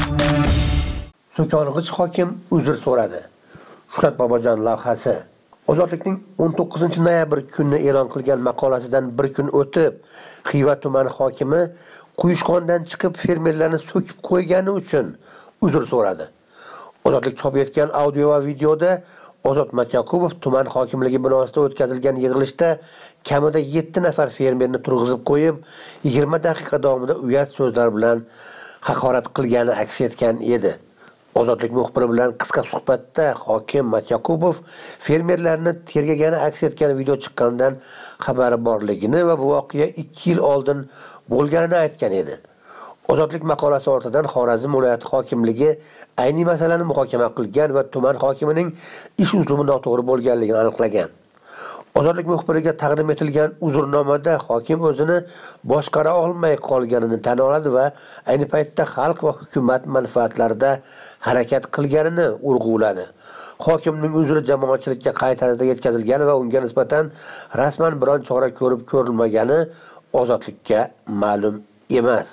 So'kong'ich hokim uzr so'radi. Shuhrat Bobojon lavhasi. Ozodlikning o'n to'qqizinchi noyabr kuni e'lon qilgan maqolasidan bir kun o'tib, Xiva tumani hokimi Quyushqondan chiqib fermerlarni so'kib qo'ygani uchun uzr so'radi. Ozodlik chop etgan audio va videoda Ozod Matyakubov tuman hokimligi binosida o'tkazilgan yig'ilishda kamida yetti nafar fermerni turg'izib qo'yib, yigirma daqiqa davomida uyat so'zlar bilan haqorat qilgani aks etgan edi. Ozodlik muxbiri bilan qisqa suhbatda hokim Matyakubov fermerlarni tergagani aks etgan video chiqqanidan xabari borligini va bu voqea ikki yil oldin bo'lganini aytgan edi. Ozodlik maqolasi ortidan Xorazm viloyati hokimligi ayni masalani muhokama qilgan va tuman hokimining ish uslubi noto'g'ri bo'lganligini aniqlagan. Ozodlik muxbiriga taqdim etilgan uzrnomada hokim o'zini boshqara olmay qolganini tan oladi va ayni paytda xalq va hukumat manfaatlarida harakat qilganini urg'uladi. Hokimning uzri jamoatchilikka qay tarzda yetkazilgani va unga nisbatan rasman biron chora ko'rib ko'rilmagani Ozodlikka ma'lum emas.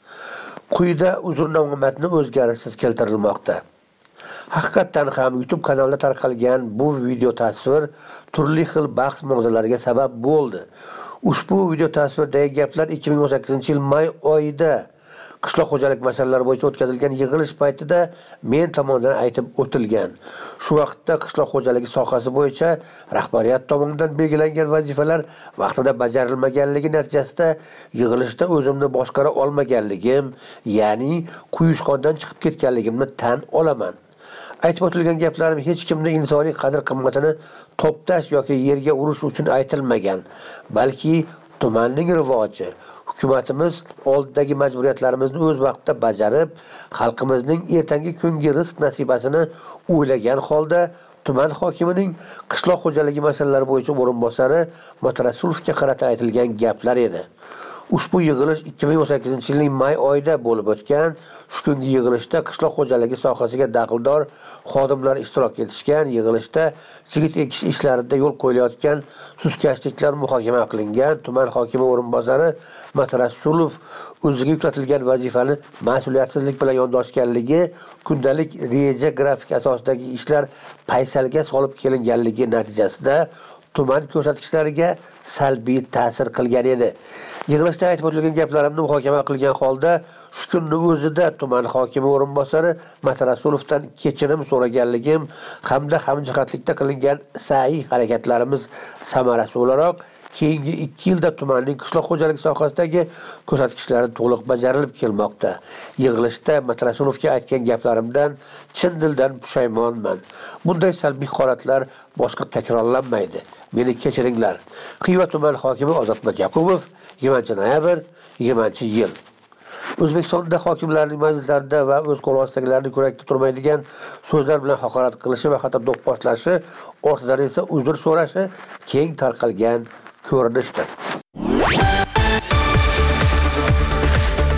Quyida uzrnoma matni o'zgarishsiz keltirilmoqda. Haqiqatan ham YouTube kanalida tarqalgan bu video tasvir turli xil bahs mavzulariga sabab bo'ldi. Ushbu video tasvirdagi gaplar ikki ming o'n sakkizinchi yil may oyida qishloq xo'jalik masalalari bo'yicha o'tkazilgan yig'ilish paytida men tomonidan aytib o'tilgan. Shu vaqtda qishloq xo'jaligi sohasi bo'yicha rahbariyat tomonidan belgilangan vazifalar vaqtida bajarilmaganligi natijasida yig'ilishda o'zimni boshqara olmaganligim, ya'ni Quyushqondan chiqib ketganligimni tan olaman. Aytib o'tilgan gaplarim hech kimni insoniy qadr-qimmatini toptash yoki yerga urish uchun aytilmagan, balki tumanning rivoji, hukumatimiz oldidagi majburiyatlarimizni o'z vaqtida bajarib, xalqimizning ertangi kungi rizq nasibasini o'ylagan holda tuman hokimining qishloq xo'jaligi masalalari bo'yicha o'rinbosari Matrasulovga qarata aytilgan gaplar edi. Ushbu yig'ilish ikki ming o'n sakkizinchi yilning may oyida bo'lib o'tgan. Shu kungi yig'ilishda qishloq xo'jaligi sohasiga daxldor xodimlar ishtirok etishgan. Yig'ilishda chigit ekish ishlarida yo'l qo'yilayotgan sustkashliklar muhokama qilingan. Tuman hokimi o'rinbosari Matrasulov o'ziga yuklatilgan vazifani mas'uliyatsizlik bilan yondoshganligi, kundalik reja grafik asosidagi ishlar paysalga solib kelinganligi natijasida tuman ko'rsatkichlariga salbiy ta'sir qilgan edi. Yig'ilishda aytib o'tilgan gaplarimni muhokama qilgan holda shu kunning o'zida tuman hokimi o'rinbosari Matrasulovdan kechirim so'raganligim hamda hamjihatlikda qilingan sa'iy harakatlarimiz samarasi o'laroq keyingi ikki yilda tumanning qishloq xo'jaligi sohasidagi ko'rsatkichlari to'liq bajarilib kelmoqda. Yig'ilishda Matrasulovga aytgan gaplarimdan chin dildan pushaymonman. Bunday salbiy holatlar boshqa takrorlanmaydi. Meni kechiringlar. Xiva tuman hokimi Ozod Matyakubov, yigirmanchi noyabr yigirmanchi yil. O'zbekistonda hokimlarning majlislarida va o'z qo'l ostidagilarni ko'rakda turmaydigan so'zlar bilan haqorat qilishi va hatto do'pposlashi, ortidan esa uzr so'rashi keng tarqalgan ko'rinishdir.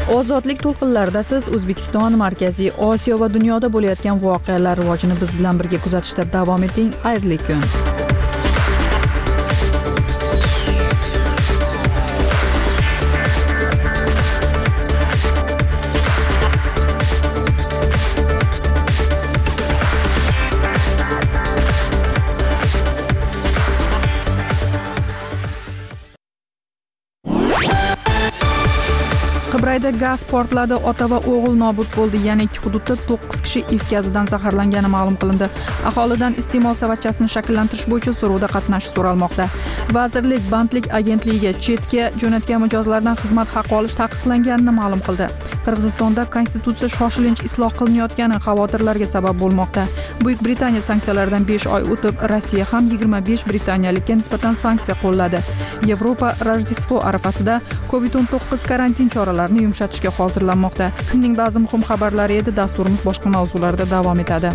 Ozodlik to'lqinlarida siz O'zbekiston, Markaziy Osiyo va dunyoda bo'layotgan voqealar rivojini biz bilan birga kuzatishda davom eting. Xayrli kun. Qibrayda gaz portladi, ota va o'g'il nobud bo'ldi. Yana ikki hududda to'qqiz kishi is gazidan zaharlangani ma'lum qilindi. Aholidan iste'mol savatchasini shakllantirish bo'yicha so'rovda qatnashish so'ralmoqda. Vazirlik Bandlik agentligiga chetga jo'natgan mijozlardan xizmat haqi olish taqiqlanganini ma'lum qildi. Qirg'izistonda konstitutsiya shoshilinch isloh qilinayotgani xavotirlarga sabab bo'lmoqda. Buyuk Britaniya sanksiyalardan besh oy o'tib, Rossiya ham yigirma besh britaniyalikka nisbatan sanksiya qo'lladi. Yevropa Rojdestvo arafasida covid o'n to'qqiz karantin choralarini yumshatishga hozirlanmoqda. Kunning ba'zi muhim xabarlari edi, dasturimiz boshqa mavzularda davom etadi.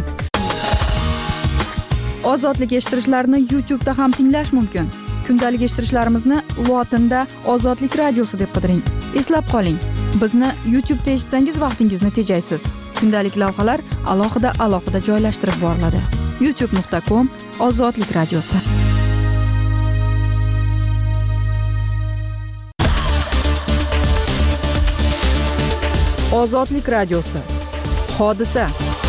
Ozodlik eshittirishlarni YouTube da ham tinglash mumkin. Kundalik eshittirishlarimizni lotinda Ozodlik radiosi deb qidiring. Eslab qoling, bizni YouTube da eshitsangiz vaqtingizni tejaysiz. Kundalik lavhalar alohida alohida joylashtirib boriladi. youtube nuqta com Ozodlik radiosi. Ozodlik radiosi. Hodisa.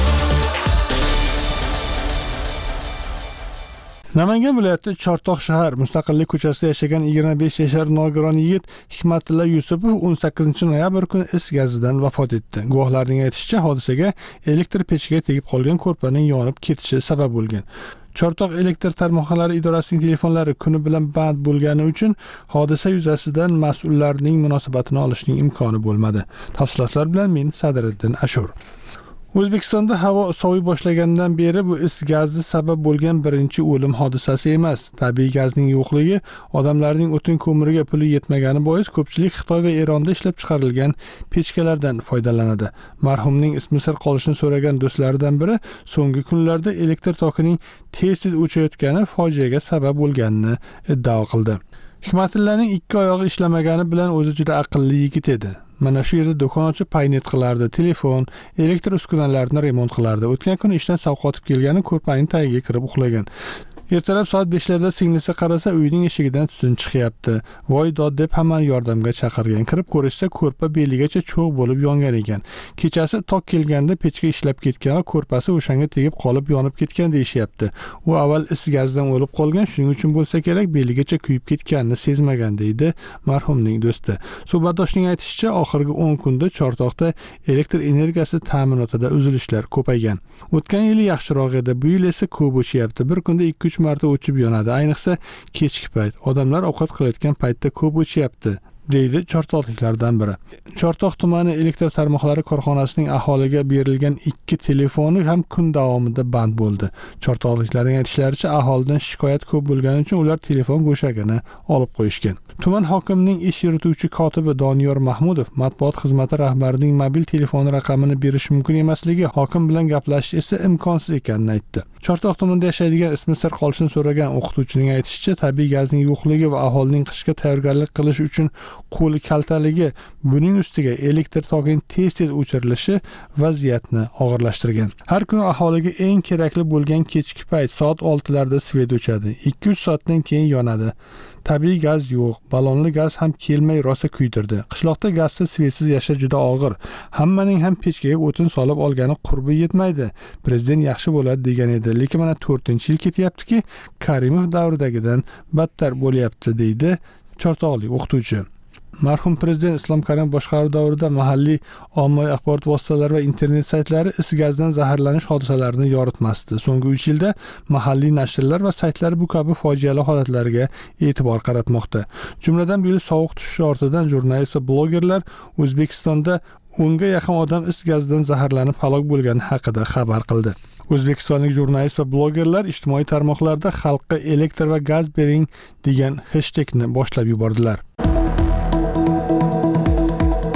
Namangan viloyati Chortoq shahar Mustaqillik ko'chasida yashagan yigirma besh yashar nogiron yigit Hikmatilla Yusupov o'n sakkizinchi noyabr kuni is gazidan vafot etdi. Guvohlarning aytishicha, hodisaga elektr pechiga tegib qolgan ko'rpaning yonib ketishi sabab bo'lgan. Chortoq elektr tarmoqlari idorasining telefonlari kuni bilan band bo'lgani uchun hodisa yuzasidan mas'ullarning munosabatini olishning imkoni bo'lmadi. Tafsilotlar bilan men Sadriddin Ashur. O'zbekistonda havo soviy boshlagandan beri bu is gazi sabab bo'lgan birinchi o'lim hodisasi emas. Tabiiy gazning yo'qligi, odamlarning o'tin ko'miriga puli yetmagani bois ko'pchilik Xitoy va Eronda ishlab chiqarilgan pechkalardan foydalanadi. Marhumning ismi sir qolishini so'ragan do'stlaridan biri so'nggi kunlarda elektr tokining tez-tez o'chayotgani fojiaga sabab bo'lganini iddao qildi. Hikmatillaning ikki oyog'i ishlamagani bilan o'zi juda aqlli yigit edi. Mana shu yerda do'kon ochib paynet qilardi, telefon, elektr uskunalarini remont qilardi. O'tgan kuni ishdan sovqotib kelgani ko'rpaning tagiga kirib uxlagan. Ertalab soat beshlarda singlisi qarasa, uyining eshigidan tutun chiqyapti. Voy dod deb hamma yordamga chaqirgan. Kirib ko'rishsa, ko'rpa beligacha cho'g' bo'lib yongan ekan. Kechasi tok kelganda pechka ishlab ketgan va ko'rpasi o'shanga tegib qolib yonib ketgan deyishyapti. U avval is gazidan o'lib qolgan, shuning uchun bo'lsa kerak beligacha kuyib ketganini sezmagan deydi marhumning do'sti. Suhbatdoshning aytishicha, oxirgi o'n kunda Chortoqda elektr energiyasi ta'minotida uzilishlar ko'paygan. O'tgan yili yaxshiroq edi, bu yil esa ko'p o'chyapti. Bir kunda ikki uch marta o'chib yonadi. Ayniqsa kechki payt. Odamlar ovqat qilayotgan paytda ko'p o'chyapti, deydi chortoqliklardan biri. Chortoq tumani elektr tarmoqlari korxonasining aholiga berilgan ikki telefoni ham kun davomida band bo'ldi. Chortoqliklarning aytishlaricha, aholidan shikoyat ko'p bo'lgani uchun ular telefon go'shagini olib qo'yishgan. Tuman hokimining ish yurituvchi kotibi Doniyor Mahmudov matbuot xizmati rahbarining mobil telefoni raqamini berish mumkin emasligi, hokim bilan gaplashish esa imkonsiz ekanini aytdi. Chortoq tumanida yashaydigan ismi sir qolishini so'ragan o'qituvchining aytishicha, tabiiy gazning yo'qligi va aholining qishga tayyorgarlik qilish uchun qo'li kaltaligi, buning ustiga elektr tokining tez-tez o'chirilishi vaziyatni og'irlashtirgan. Har kuni aholiga eng kerakli bo'lgan kechki payt soat oltilarda svet o'chadi. ikki uch soatdan keyin yonadi. Tabiiy gaz yo'q, ballonli gaz ham kelmay rosa kuydirdi. Qishloqda gazsiz svetsiz yashash juda og'ir. Hammaning ham pechkaga o'tin solib olgani qurbi yetmaydi. Prezident yaxshi bo'ladi degan edi, lekin mana to'rtinchi yil ketyaptiki, Karimov davridagidan battar bo'lyapti, deydi chortoqlik o'qituvchi. Marhum prezident Islom Karimov boshqaruvi davrida mahalliy ommaviy axborot vositalari va internet saytlari is gazdan zaharlanish hodisalarini yoritmasdi. So'nggi uch yilda mahalliy nashrlar va saytlar bu kabi fojiali holatlarga e'tibor qaratmoqda. Jumladan bu yil sovuq tushishi ortidan jurnalist va blogerlar O'zbekistonda o'nga yaqin odam is gazidan zaharlanib halok bo'lgani haqida xabar qildi. O'zbekistonlik jurnalist va blogerlar ijtimoiy tarmoqlarda xalqqa elektr va gaz bering degan hashtagni boshlab yubordilar.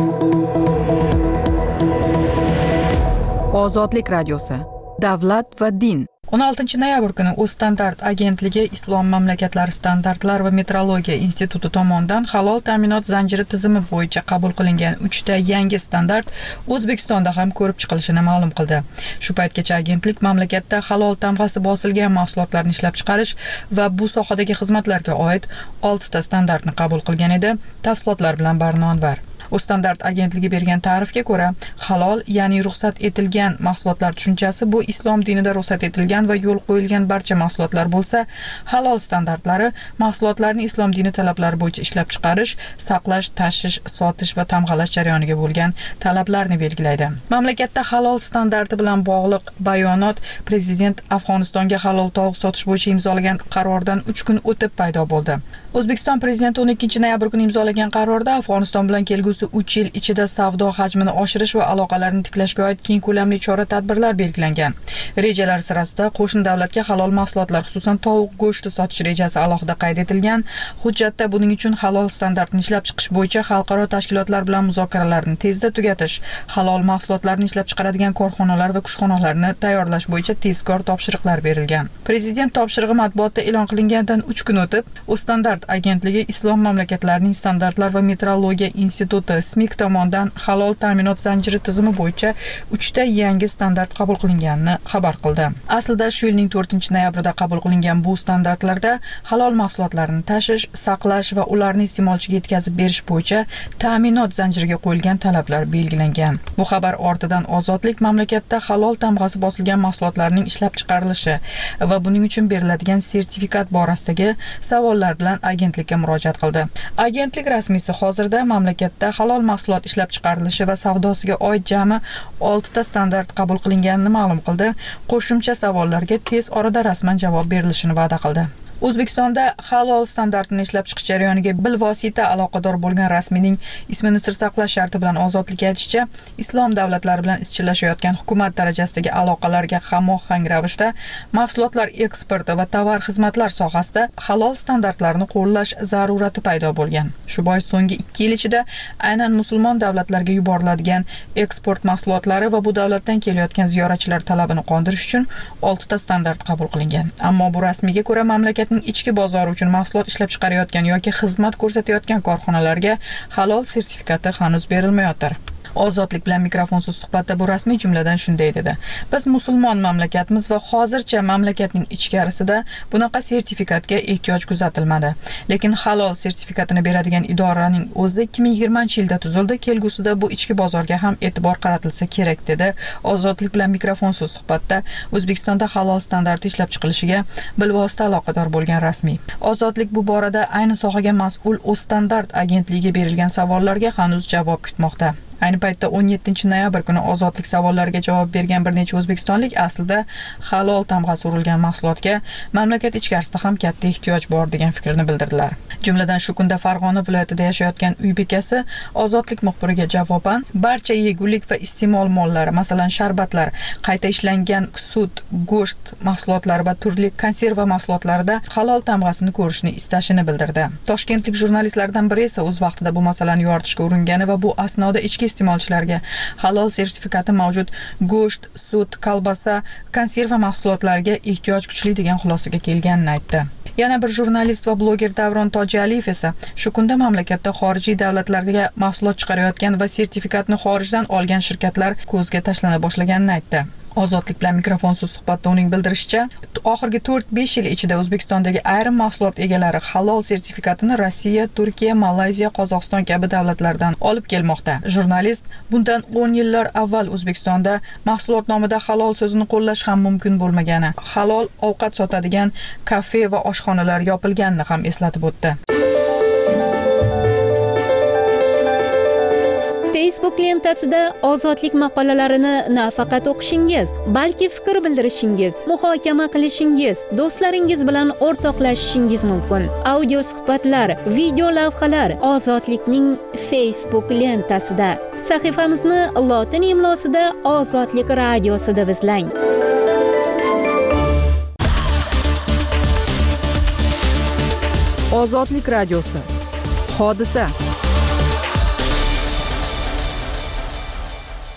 Ozodlik radiosi. Davlat va din. o'n oltinchi noyabr kuni O'zstandart agentligi Islom mamlakatlari standartlar va metrologiya instituti tomonidan halol ta'minot zanjiri tizimi bo'yicha qabul qilingan uchta yangi standart O'zbekistonda ham ko'rib chiqilishini ma'lum qildi. Shu paytgacha agentlik mamlakatda halol tamg'asi bosilgan mahsulotlarni ishlab chiqarish va bu sohadagi xizmatlarga oid oltita standartni qabul qilgan edi. Tafsilotlar bilan Barno Anvar. O'zstandart agentligi bergan ta'rifga ko'ra, halol, ya'ni ruxsat etilgan mahsulotlar tushunchasi bu islom dinida ruxsat etilgan va yo'l qo'yilgan barcha mahsulotlar bo'lsa, halol standartlari mahsulotlarni islom dini talablari bo'yicha ishlab chiqarish, saqlash, tashish, sotish va tamg'alash jarayoniga bo'lgan talablarni belgilaydi. Mamlakatda halol standarti bilan bog'liq bayonot Prezident Afg'onistonga halol tovuq sotish bo'yicha imzolagan qarordan uch kun o'tib paydo bo'ldi. O'zbekiston Prezidenti o'n ikkinchi noyabr kuni imzolagan qarorda Afg'oniston bilan kelgusi uch yil ichida savdo hajmini oshirish va aloqalarni tiklashga oid keng ko'lamli chora-tadbirlar belgilangan. Rejalar sirasida qo'shni davlatga halol mahsulotlar, xususan tovuq go'shti sotish rejasi alohida qayd etilgan. Hujjatda buning uchun halol standartni ishlab chiqish bo'yicha xalqaro tashkilotlar bilan muzokaralarni tezda tugatish, halol mahsulotlarni ishlab chiqaradigan korxonalar va kushxonalarni tayyorlash bo'yicha tezkor topshiriqlar berilgan. Prezident topshirig'i matbuotda e'lon qilingandan uch kun o'tib, O'zstandart agentligi Islom mamlakatlarining standartlar va metrologiya instituti S M I K tomonidan halol ta'minot zanjiri tizimi bo'yicha uchta yangi standart qabul qilinganini xabar qildi. Aslida shu yilning to'rtinchi noyabrida qabul qilingan bu standartlarda halol mahsulotlarni tashish, saqlash va ularni iste'molchiga yetkazib berish bo'yicha ta'minot zanjiriga qo'yilgan talablar belgilangan. Bu xabar ortidan Ozodlik mamlakatda halol tamg'asi bosilgan mahsulotlarning ishlab chiqarilishi va buning uchun beriladigan sertifikat borasidagi savollar bilan agentlikka murojaat qildi. Agentlik rasmiysi hozirda mamlakatda halol mahsulot ishlab chiqarilishi va savdosiga oid jami oltita standart qabul qilinganini ma'lum qildi. Qo'shimcha savollarga tez orada rasman javob berilishini va'da qildi. O'zbekistonda halol standartini ishlab chiqish jarayoniga bilvosita aloqador bo'lgan rasmiyning ismini sir saqlash sharti bilan Ozodlik aytishicha, islom davlatlari bilan izchillashayotgan hukumat darajasidagi aloqalarga hamohang ravishda mahsulotlar eksporti va tovar xizmatlar sohasida halol standartlarni qo'llash zarurati paydo bo'lgan. Shu bois so'nggi ikki yil ichida aynan musulmon davlatlarga yuboriladigan eksport mahsulotlari va bu davlatdan kelayotgan ziyoratchilar talabini qondirish uchun oltita standart qabul qilingan. Ammo bu rasmiyga ko'ra mamlakat ichki bozori uchun mahsulot ishlab chiqarayotgan yoki xizmat ko'rsatayotgan korxonalarga halol sertifikati hanuz berilmayotir. Ozodlik bilan mikrofonsiz suhbatda bu rasmiy jumladan shunday dedi: Biz musulmon mamlakatmiz va hozircha mamlakatning ichkarisida bunaqa sertifikatga ehtiyoj kuzatilmadi. Lekin halol sertifikatini beradigan idoraning o'zi ikki ming yigirmanchi yilda tuzildi. Kelgusida bu ichki bozorga ham e'tibor qaratilsa kerak dedi. Ozodlik bilan mikrofonsiz suhbatda O'zbekistonda halol standarti ishlab chiqilishiga bilvosita aloqador bo'lgan rasmiy. Ozodlik bu borada ayni sohaga mas'ul O'zstandart agentligiga berilgan savollarga hanuz javob kutmoqda. Ayni paytda o'n yettinchi noyabr kuni Ozodlik savollariga javob bergan bir necha o'zbekistonlik aslida halol tamg'asi urilgan mahsulotga mamlakat ichkarisida ham katta ehtiyoj bor degan fikrni bildirdilar. Jumladan shu kunda Farg'ona viloyatida yashayotgan uy bekasi Ozodlik muxbiriga javoban barcha yegulik va iste'mol mollari, masalan sharbatlar, qayta ishlangan sut, go'sht mahsulotlari va turli konserva mahsulotlarida halol tamg'asini ko'rishni istashini bildirdi. Toshkentlik jurnalistlardan biri esa o'z vaqtida bu masalani yoritishga uringani va bu asnoda ichki iste'molchilarga halol sertifikati mavjud go'sht, sut, kolbasa, konserva mahsulotlariga ehtiyoj kuchli degan xulosaga kelganini aytdi. Yana bir jurnalist va bloger Davron Tojaliyev esa shu kunda mamlakatda xorijiy davlatlarga mahsulot chiqarayotgan va sertifikatni xorijdan olgan shirkatlar ko'zga tashlana boshlaganini aytdi. Ozodlik bilan mikrofonsiz suhbatda uning bildirishicha, oxirgi to'rt besh yil ichida O'zbekistondagi ayrim mahsulot egalari halol sertifikatini Rossiya, Turkiya, Malayziya, Qozog'iston kabi davlatlardan olib kelmoqda. Jurnalist bundan o'n yillar avval O'zbekistonda mahsulot nomida halol so'zini qo'llash ham mumkin bo'lmagani, halol ovqat sotadigan kafe va oshxonalar yopilganini ham eslatib o'tdi. Facebook lentasida Ozodlik maqolalarini nafaqat o'qishingiz, balki fikr bildirishingiz, muhokama qilishingiz, do'stlaringiz bilan o'rtoqlashishingiz mumkin. Audio suhbatlar, video lavhalar Ozodlikning Facebook lentasida. Sahifamizni lotin imlosida Ozodlik radiosida izlang. Ozodlik radiosi. Hodisa.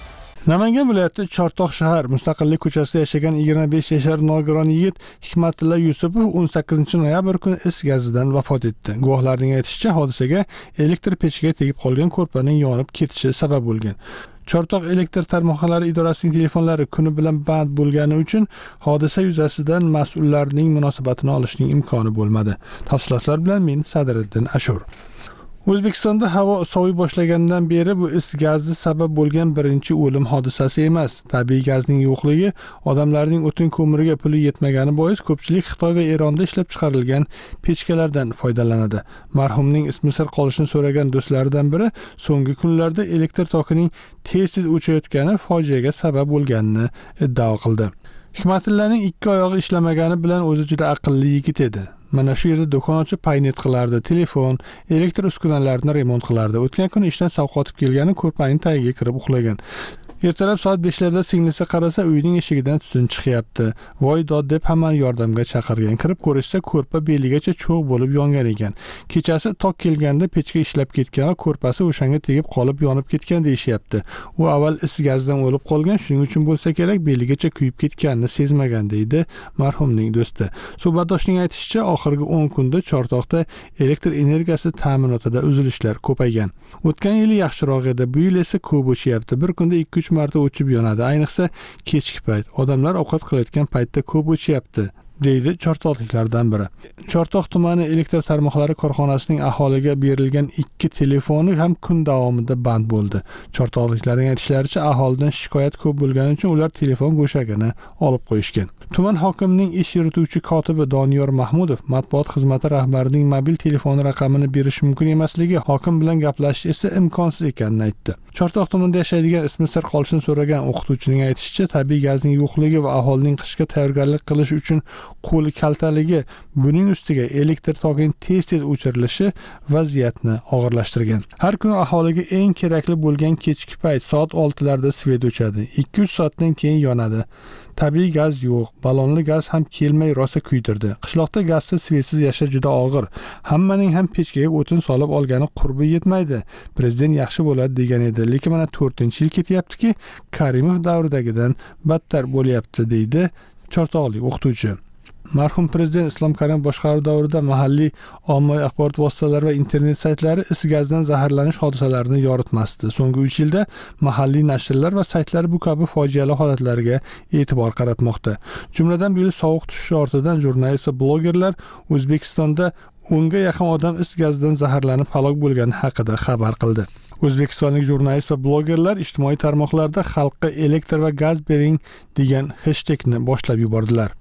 Namangan viloyati Chortoq shahar Mustaqillik ko'chasida yashagan yigirma besh yashar nogiron yigit Hikmatilla Yusupov o'n sakkizinchi noyabr kuni is gazidan vafot etdi. Guvohlarning aytishicha, hodisaga elektr pechiga tegib qolgan ko'rpaning yonib ketishi sabab bo'lgan. Chortoq elektr tarmoqlari idorasining telefonlari kuni bilan band bo'lgani uchun hodisa yuzasidan mas'ullarning munosabatini olishning imkoni bo'lmadi. Tafsilotlar bilan men Sadriddin Ashur. O'zbekistonda havo soviy boshlagandan beri bu is gazi sabab bo'lgan birinchi o'lim hodisasi emas. Tabiiy gazning yo'qligi, odamlarning o'tin ko'miriga puli yetmagani bois ko'pchilik Xitoy va Eronda ishlab chiqarilgan pechkalardan foydalanadi. Marhumning ismi sir qolishini so'ragan do'stlaridan biri so'nggi kunlarda elektr tokining tez-tez o'chayotgani fojiaga sabab bo'lganini iddao qildi. Hikmatillaning ikki oyog'i ishlamagani bilan o'zi juda aqlli yigit edi. Mana shu yerda do'kon ochib paynet qilardi, telefon, elektr uskunalarini remont qilardi. O'tgan kuni ishdan sovqotib kelgani ko'rpaning tagiga kirib uxlagan. Ertalab soat beshlarda singlisi qarasa, uyining eshigidan tutun chiqyapti. Voy dod deb hamma yordamga chaqirgan. Kirib ko'rishsa, ko'rpa beligacha cho'g' bo'lib yongan ekan. Kechasi tok kelganda pechka ishlab ketgan va ko'rpasi o'shanga tegib qolib yonib ketgan deyishyapti. U avval is gazidan o'lib qolgan, shuning uchun bo'lsa kerak beligacha kuyib ketganini sezmagan deydi marhumning do'sti. Suhbatdoshning aytishicha, oxirgi o'n kunda Chortoqda elektr energiyasi ta'minotida uzilishlar ko'paygan. O'tgan yili yaxshiroq edi, bu yil esa ko'p o'chyapti. Bir kunda ikki uch marta o'chib yonadi. Ayniqsa kechki payt. Odamlar ovqat qilayotgan paytda ko'p o'chyapti, deydi chortoqliklardan biri. Chortoq tumani elektr tarmoqlari korxonasining aholiga berilgan ikki telefoni ham kun davomida band bo'ldi. Chortoqliklarning aytishlaricha, aholidan shikoyat ko'p bo'lgani uchun ular telefon go'shagini olib qo'yishgan. Tuman hokimining ish yurituvchi kotibi Doniyor Mahmudov matbuot xizmati rahbarining mobil telefoni raqamini berish mumkin emasligi, hokim bilan gaplashish esa imkonsiz ekanini aytdi. Chortoq tumanida yashaydigan ismi sir qolishini so'ragan o'qituvchining aytishicha, tabiiy gazning yo'qligi va aholining qishga tayyorgarlik qilish uchun qo'li kaltaligi, buning ustiga elektr tokining tez-tez o'chirilishi vaziyatni og'irlashtirgan. Har kuni aholiga eng kerakli bo'lgan kechki payt soat oltilarda svet o'chadi. ikki uch soatdan keyin yonadi. Tabiiy gaz yo'q, balonli gaz ham kelmay rosa kuydirdi. Qishloqda gazsiz, svetsiz yashash juda og'ir. Hammaning ham pechkaga o'tin solib olgani qurbi yetmaydi. Prezident yaxshi bo'ladi degan edi, lekin mana to'rtinchi yil ketyaptiki, Karimov davridagidan battar bo'lyapti, deydi chortoqlik o'qituvchi. Marhum prezident Islom Karimov boshqaruv davrida mahalliy ommaviy axborot vositalari va internet saytlari is gazdan zaharlanish hodisalarini yoritmasdi. So'nggi uch yilda mahalliy nashrlar va saytlar bu kabi fojiali holatlarga e'tibor qaratmoqda. Jumladan, bu yil sovuq tushishi ortidan jurnalist va blogerlar O'zbekistonda o'nga yaqin odam is gazidan zaharlanib halok bo'lgani haqida xabar qildi. O'zbekistonlik jurnalist va blogerlar ijtimoiy tarmoqlarda xalqqa elektr va gaz bering degan hashtagni boshlab yubordilar.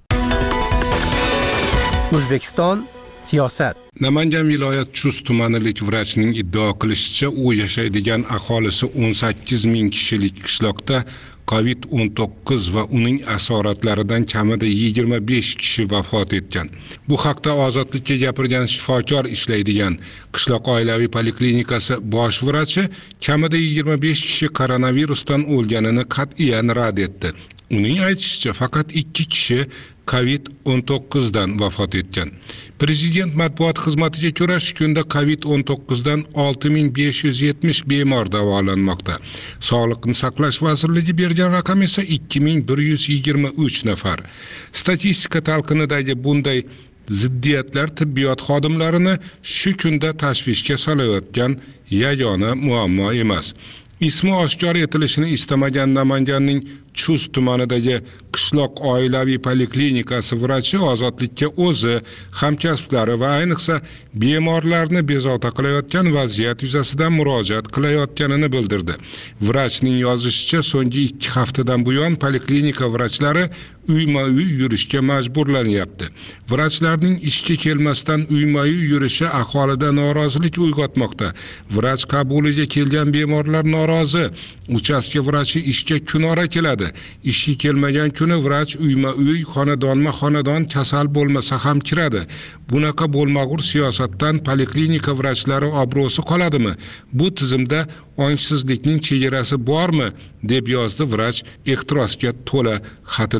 O'zbekiston siyosat. Namangan viloyat Chust tumanilik vrachining iddao qilishicha, u yashaydigan aholisi o'n sakkiz ming kishilik qishloqda covid o'n to'qqiz va uning asoratlaridan kamida yigirma besh kishi vafot etgan. Bu haqda Ozodlikka gapirgan shifokor ishlaydigan qishloq oilaviy poliklinikasi bosh vrachi kamida yigirma besh kishi koronavirusdan o'lganini qat'iyan rad etdi. Uning aytishicha, faqat ikki kishi covid o'n to'qqizdan vafot etgan. Prezident matbuot xizmatiga ko'ra, shu kunda covid o'n to'qqizdan olti ming besh yuz yetmish bemor davolanmoqda. Sog'liqni saqlash vazirligi bergan raqam esa ikki ming bir yuz yigirma uch nafar. Statistika talqinidagi bunday ziddiyatlar tibbiyot xodimlarini shu kunda tashvishga solayotgan yagona muammo emas. Ismi oshkor etilishini istamagan Namanganning Chust tumanidagi qishloq oilaviy poliklinikasi vrachi Ozodlikka o'zi, hamkasblari va ayniqsa bemorlarni bezovta qilayotgan vaziyat yuzasidan murojaat qilayotganini bildirdi. Vrachning yozishicha, so'nggi ikki haftadan buyon poliklinika vrachlari uyma-uy yurishga majburlanyapti. Vrachlarning ishga kelmasdan uyma-uy yurishi aholida norozilik uyg'otmoqda. Vrach qabuliga kelgan bemorlar norozi. Uchastka vrachi ishga kunora keladi. Ishga kelmagan kuni vrach uyma-uy, xonadonma-xonadon kasal bo'lmasa ham kiradi. Bunaqa bo'lmag'ur siyosatdan poliklinika vrachlari obro'si qoladimi? Bu tizimda ongsizlikning chegarasi bormi? Deb yozdi vrach ehtirosga to'la xatida.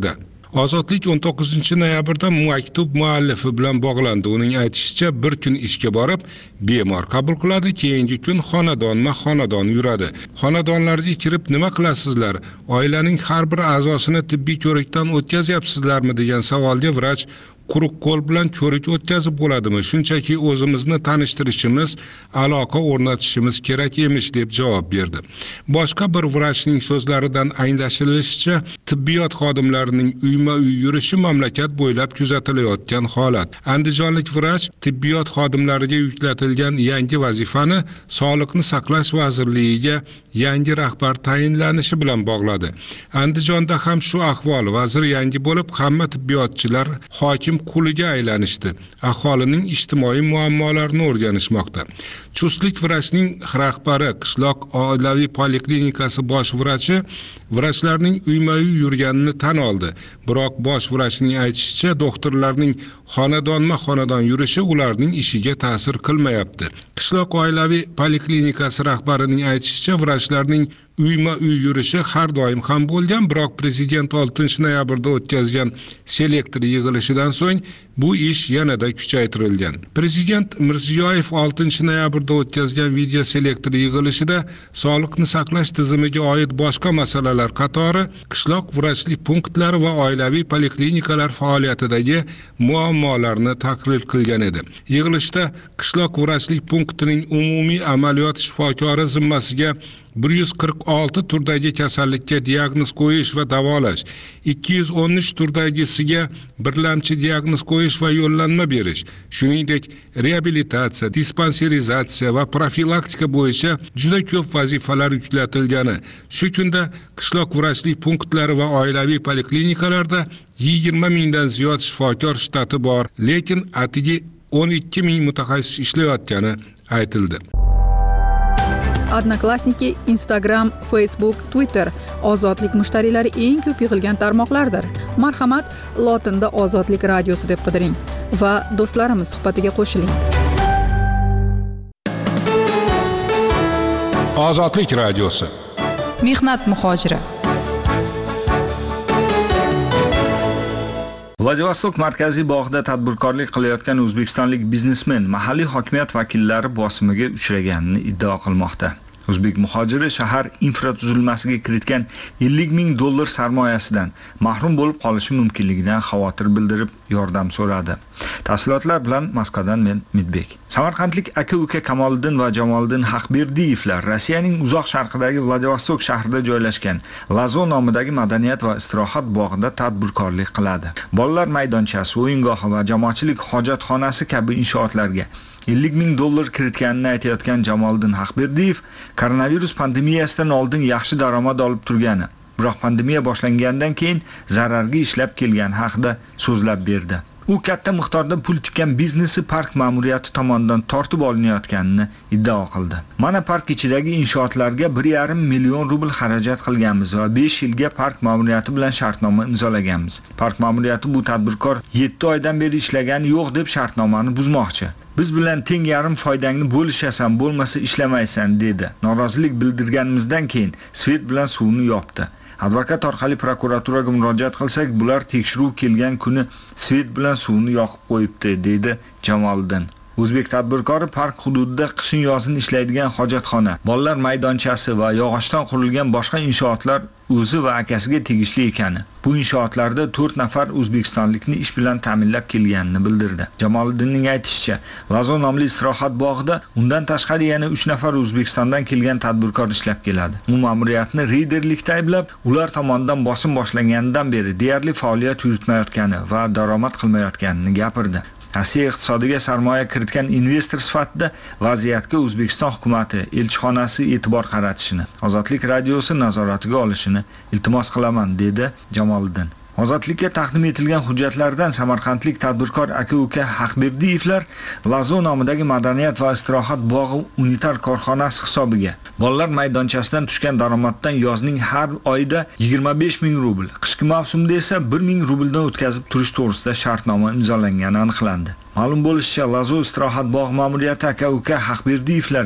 Ozodlik o'n to'qqizinchi noyabrda maktub muallifi bilan bog'landi. Uning aytishicha, bir kun ishga borib, bemor qabul qiladi, keyingi kun xonadonma-xonadon yuradi. Xonadonlarga kirib nima qilasizlar? Oilaning har bir a'zosini tibbiy ko'rikdan o'tkazyapsizlarmi degan savolga vrach quruq qo'l bilan ko'rik o'tkazib bo'ladimi? Shunchaki o'zimizni tanishtirishimiz, aloqa o'rnatishimiz kerak emish deb javob berdi. Boshqa bir vrachning so'zlaridan anglashilishicha, tibbiyot xodimlarining uyma-uy yurishi mamlakat bo'ylab kuzatilayotgan holat. Andijonlik vrach tibbiyot xodimlariga yuklatilgan yangi vazifani Sog'liqni saqlash vazirligiga yangi rahbar tayinlanishi bilan bog'ladi. Andijonda ham shu ahvol. Vazir yangi bo'lib, hamma tibbiyotchilar hokim quliga aylanishdi. Aholining ijtimoiy muammolarini o'rganishmoqda. Chustlik vrachning rahbari, qishloq oilaviy poliklinikasi bosh vrachi vrachlarning uyma-uy yurganini tan oldi. Biroq bosh vrachning aytishicha, doktorlarning xonadonma-xonadon yurishi ularning ishiga ta'sir qilmayapti. Qishloq oilaviy poliklinikasi rahbarining aytishicha, vrachlarning uyma-uy yurishi har doim ham bo'lgan, biroq prezident oltinchi noyabrda o'tkazgan selektor yig'ilishidan so'ng bu ish yanada kuchaytirilgan. Prezident Mirziyoyev oltinchi noyabrda o'tkazgan video selektor yig'ilishida sog'liqni saqlash tizimiga oid boshqa masalalar qatori qishloq vrachlik punktlari va oilaviy poliklinikalar faoliyatidagi muammolarni taqrir qilgan edi. Yig'ilishda qishloq vrachlik punktining umumiy amaliyot shifokori zimmasiga bir yuz qirq olti turdagi kasallikka diagnoz qo'yish va davolash, ikki yuz o'n uch turdagisiga birlamchi diagnoz qo'yish va yo'llanma berish, shuningdek reabilitatsiya, dispanserizatsiya va profilaktika bo'yicha juda ko'p vazifalar yuklatilgani. Shu kunda qishloq vrachlik punktlari va oilaviy poliklinikalarda yigirma mingdan ziyod shifokor shtati bor, lekin atigi o'n ikki ming mutaxassis ishlayotgani aytildi. Odnoklassniki, Instagram, Facebook, Twitter ozodlik mushtariylari eng ko'p yig'ilgan tarmoqlardir. Marhamat, lotinda Ozodlik radiosi deb qidiring va do'stlarimiz suhbatiga qo'shiling. Ozodlik radiosi. Mehnat muhojiri. Vladivostok markaziy bog'ida tadbirkorlik qilayotgan o'zbekistonlik biznesmen mahalliy hokimiyat vakillari bosimiga uchraganini iddao qilmoqda. O'zbek muhojiri shahar infratuzilmasiga kiritgan ellik ming dollar sarmoyasidan mahrum bo'lib qolishi mumkinligidan xavotir bildirib yordam so'radi. Tafsilotlar bilan Moskvadan men Midbek. Samarqandlik aka-uka Kamoliddin va Jamoliddin Haqberdiyevlar Rossiyaning uzoq sharqidagi Vladivostok shahrida joylashgan Lazo nomidagi madaniyat va istirohat bog'ida tadbirkorlik qiladi. Bolalar maydonchasi, o'yingohi va jamoatchilik hojatxonasi kabi inshootlarga ellik ming dollar kiritganini aytayotgan Jamoliddin Haqberdiyev koronavirus pandemiyasidan oldin yaxshi daromad olib turgani, biroq pandemiya boshlangandan keyin zararga ishlab kelgani haqida so'zlab berdi. U katta miqdorda pul tikkan biznesi park ma'muriyati tomonidan tortib olinayotganini iddao qildi. Mana park ichidagi inshootlarga bir yarim million rubl xarajat qilganmiz va besh yilga park ma'muriyati bilan shartnoma imzolaganmiz. Park ma'muriyati bu tadbirkor yetti oydan beri ishlagani yo'q deb shartnomani buzmoqchi. Biz bilan teng yarim foydangni bo'lishasan, bo'lmasa ishlamaysan dedi. Norozilik bildirganimizdan keyin Svet bilan suvni yopdi. Advokat orqali prokuraturaga murojaat qilsak, bular tekshiruv kelgan kuni Svet bilan suvni yoqib qo'yibdi, dedi Jamoliddin. O'zbek tadbirkori park hududida qishin yozin ishlaydigan hojatxona, bolalar maydonchasi va yog'ochdan qurilgan boshqa inshootlar o'zi va akasiga tegishli ekani. Bu inshootlarda to'rt nafar o'zbekistonlikni ish bilan ta'minlab kelganini bildirdi. Jamoliddinning aytishicha, Lazo nomli istirohat bog'ida undan tashqari yana uch nafar O'zbekistondan kelgan tadbirkor ishlab keladi. U ma'muriyatni reyderlikda ayblab, ular tomonidan bosim boshlanganidan beri deyarli faoliyat yuritmayotgani va daromad qilmayotganini gapirdi. Rossiya iqtisodiga sarmoya kiritgan investor sifatida vaziyatga O'zbekiston hukumatı elchixonasi e'tibor qaratishini, Ozodlik radiosi nazoratiga olishini iltimos qilaman, dedi Jamoliddin. Ozodlikka taqdim etilgan hujjatlardan Samarqandlik tadbirkor aka-uka Haqberdiyevlar Lazo nomidagi madaniyat va istirohat bog'i unitar korxonasi hisobiga bolalar maydonchasidan tushgan daromaddan yozning har oyida yigirma besh ming rubl, qishki mavsumda esa bir ming rubldan o'tkazib turish to'g'risida shartnoma imzolangani aniqlandi. Ma'lum bo'lishicha, Lazo istirohat bog' ma'muriyati aka-uka Haqberdiyevlarga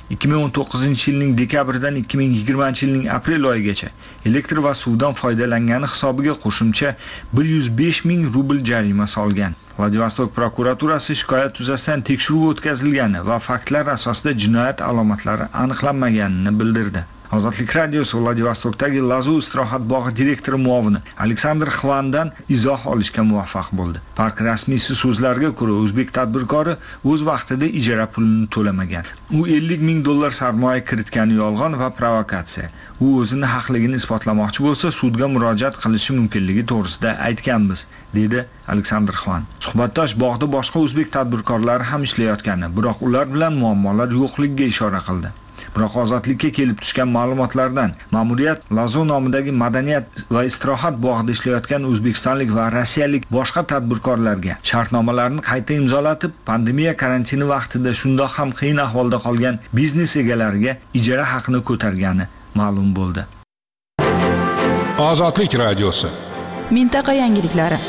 ikki ming o'n to'qqizinchi yilning dekabridan ikki ming yigirmanchi yilning aprel oyigacha elektr va suvdan foydalangani hisobiga qo'shimcha bir yuz besh ming rubl jarima solgan. Vladivostok prokuraturasi shikoyat yuzasidan tekshiruv o'tkazilgani va faktlar asosida jinoyat alomatlari aniqlanmaganini bildirdi. Ozodlik radiosi Vladivostokdagi Lazu istirohat bog'i direktori muovini Aleksandr Xvandan izoh olishga muvaffaq bo'ldi. Park rasmiysi so'zlariga ko'ra, o'zbek tadbirkori o'z vaqtida ijara pulini to'lamagan. U ellik ming dollar sarmoya kiritgani yolg'on va provokatsiya. U o'zini haqligini isbotlamoqchi bo'lsa, sudga murojaat qilishi mumkinligi to'g'risida aytganmiz, dedi Aleksandr Xvan. Suhbatdosh bog'da boshqa o'zbek tadbirkorlari ham ishlayotgani, biroq ular bilan muammolar yo'qligiga ishora qildi. Biroq ozodlikka kelib tushgan ma'lumotlardan ma'muriyat Lazo nomidagi madaniyat va istirohat bog'ida ishlayotgan o'zbekistonlik va rossiyalik boshqa tadbirkorlarga shartnomalarni qayta imzolatib, pandemiya karantini vaqtida shundoq ham qiyin ahvolda qolgan biznes egalariga ijara haqini ko'targani ma'lum bo'ldi. Ozodlik radiosi. Mintaqa yangiliklari.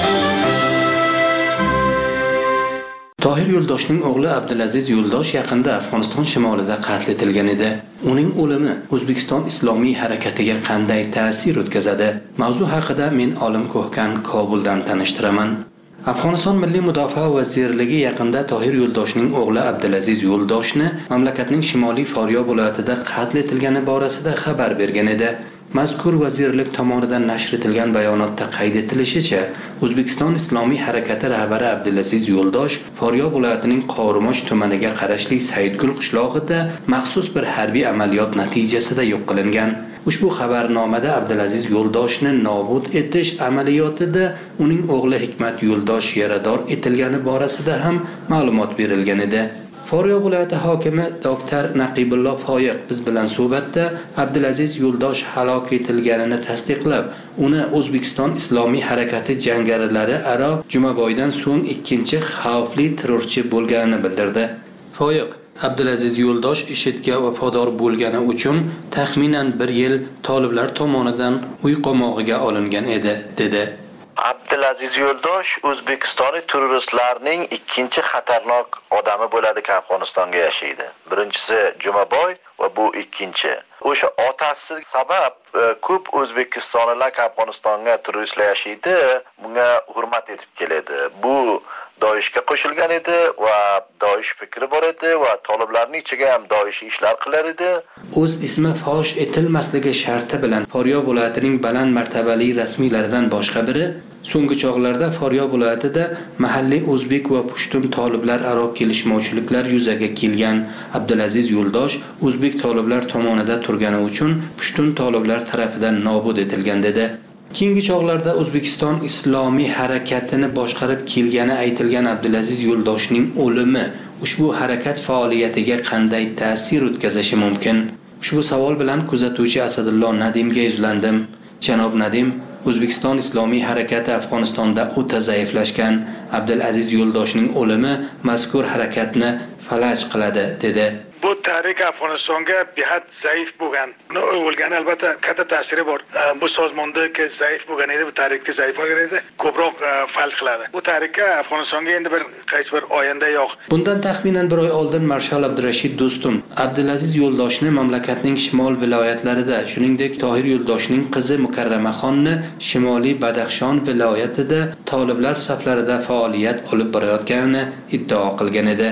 Tohir Yo'ldoshning o'g'li Abdulaziz Yo'ldosh yaqinda Afg'oniston shimolida qatl etilgan edi. Uning o'limi O'zbekiston islomiy harakatiga qanday ta'sir o'tkazadi? Mavzu haqida men Olim Ko'hkan Kobuldan tanishtiraman. Afg'oniston Milliy mudofaa vazirligi yaqinda Tohir Yo'ldoshning o'g'li Abdulaziz Yo'ldoshni mamlakatning shimoliy Faryob viloyatida qatl etilgani borasida xabar bergan edi. Mazkur vazirlik tomonidan nashr etilgan bayonotda qayd etilishicha, O'zbekiston Islomiy harakati rahbari Abdulaziz Yo'ldosh Faryob viloyatining Qorimosh tumaniga qarashli Saidgul qishlog'ida maxsus bir harbiy amaliyot natijasida yo'q qilingan. Ushbu xabarnomada Abdulaziz Yo'ldoshni nobud etish amaliyotida uning o'g'li Hikmat Yo'ldosh yarador etilgani borasida ham ma'lumot berilgan edi. Faryob viloyati hokimi doktor Naqibullo Foyiq biz bilan suhbatda Abdulaziz Yo'ldosh halok etilganini tasdiqlab, uni O'zbekiston Islomiy harakati jangarilari aro Jumaboydan so'ng ikkinchi xavfli terrorchi bo'lganini bildirdi. Foyiq Abdulaziz Yo'ldosh IShIDga vafodor bo'lgani uchun taxminan bir yil toliblar tomonidan uy qamog'iga olingan edi, dedi. Abdulaziz Yo'ldosh O'zbekistonlik terroristlarning ikkinchi xatarnok odami bo'ladi ki Afg'onistonga yashaydi. Birinchisi Jumaboy va bu ikkinchi. O'sha otasi sabab ko'p O'zbekistonliklar Afg'onistonga terroristlar yashaydi, bunga hurmat etib keladi. Bu Doishga qo'shilgan edi va Doish fikri bor edi va toliblarning ichiga ham Doish ishlar qilar edi. O'z ismi fosh etilmasligi sharti bilan Faryob viloyatining baland martabali rasmiylaridan boshqa biri so'nggi chog'larda Faryob viloyatida mahalliy o'zbek va pushtun toliblar aro kelishmovchiliklar yuzaga kelgan. Abdulaziz Yo'ldosh o'zbek toliblar tomonida turgani uchun pushtun toliblar tarafidan nobud etilgan dedi. Keyingi chog'larda O'zbekiston Islomiy harakatini boshqarib kelgani aytilgan Abdulaziz Yo'ldoshning o'limi ushbu harakat faoliyatiga qanday ta'sir o'tkazishi mumkin? Ushbu savol bilan kuzatuvchi Asadullo Nadimga yuzlandim. Janob Nadim, O'zbekiston Islomiy harakati Afg'onistonda o'ta zaiflashgan. Abdulaziz Yo'ldoshning o'limi mazkur harakatni falaj qiladi, dedi. Bu tahrik Afg'onistonga behad zaif bo'lgan. Uni o'lgani albatta katta ta'siri bor. Bu sozmonda ki zaif bo'lgan edi, bu tahrikka zaif bo'lgan edi, ko'proq falj qiladi. Bu tahrikka Afg'onistonga endi bir qaysi bir oyanda yo'q. Bundan taxminan bir oy oldin Marshal Abdurashid Do'stum Abdulaziz Yo'ldoshni mamlakatning shimol viloyatlarida, shuningdek Tohir Yo'ldoshning qizi Mukarramaxonni Shimoliy Badaxshon viloyatida toliblar saflarida faoliyat olib borayotganini iddao qilgan edi.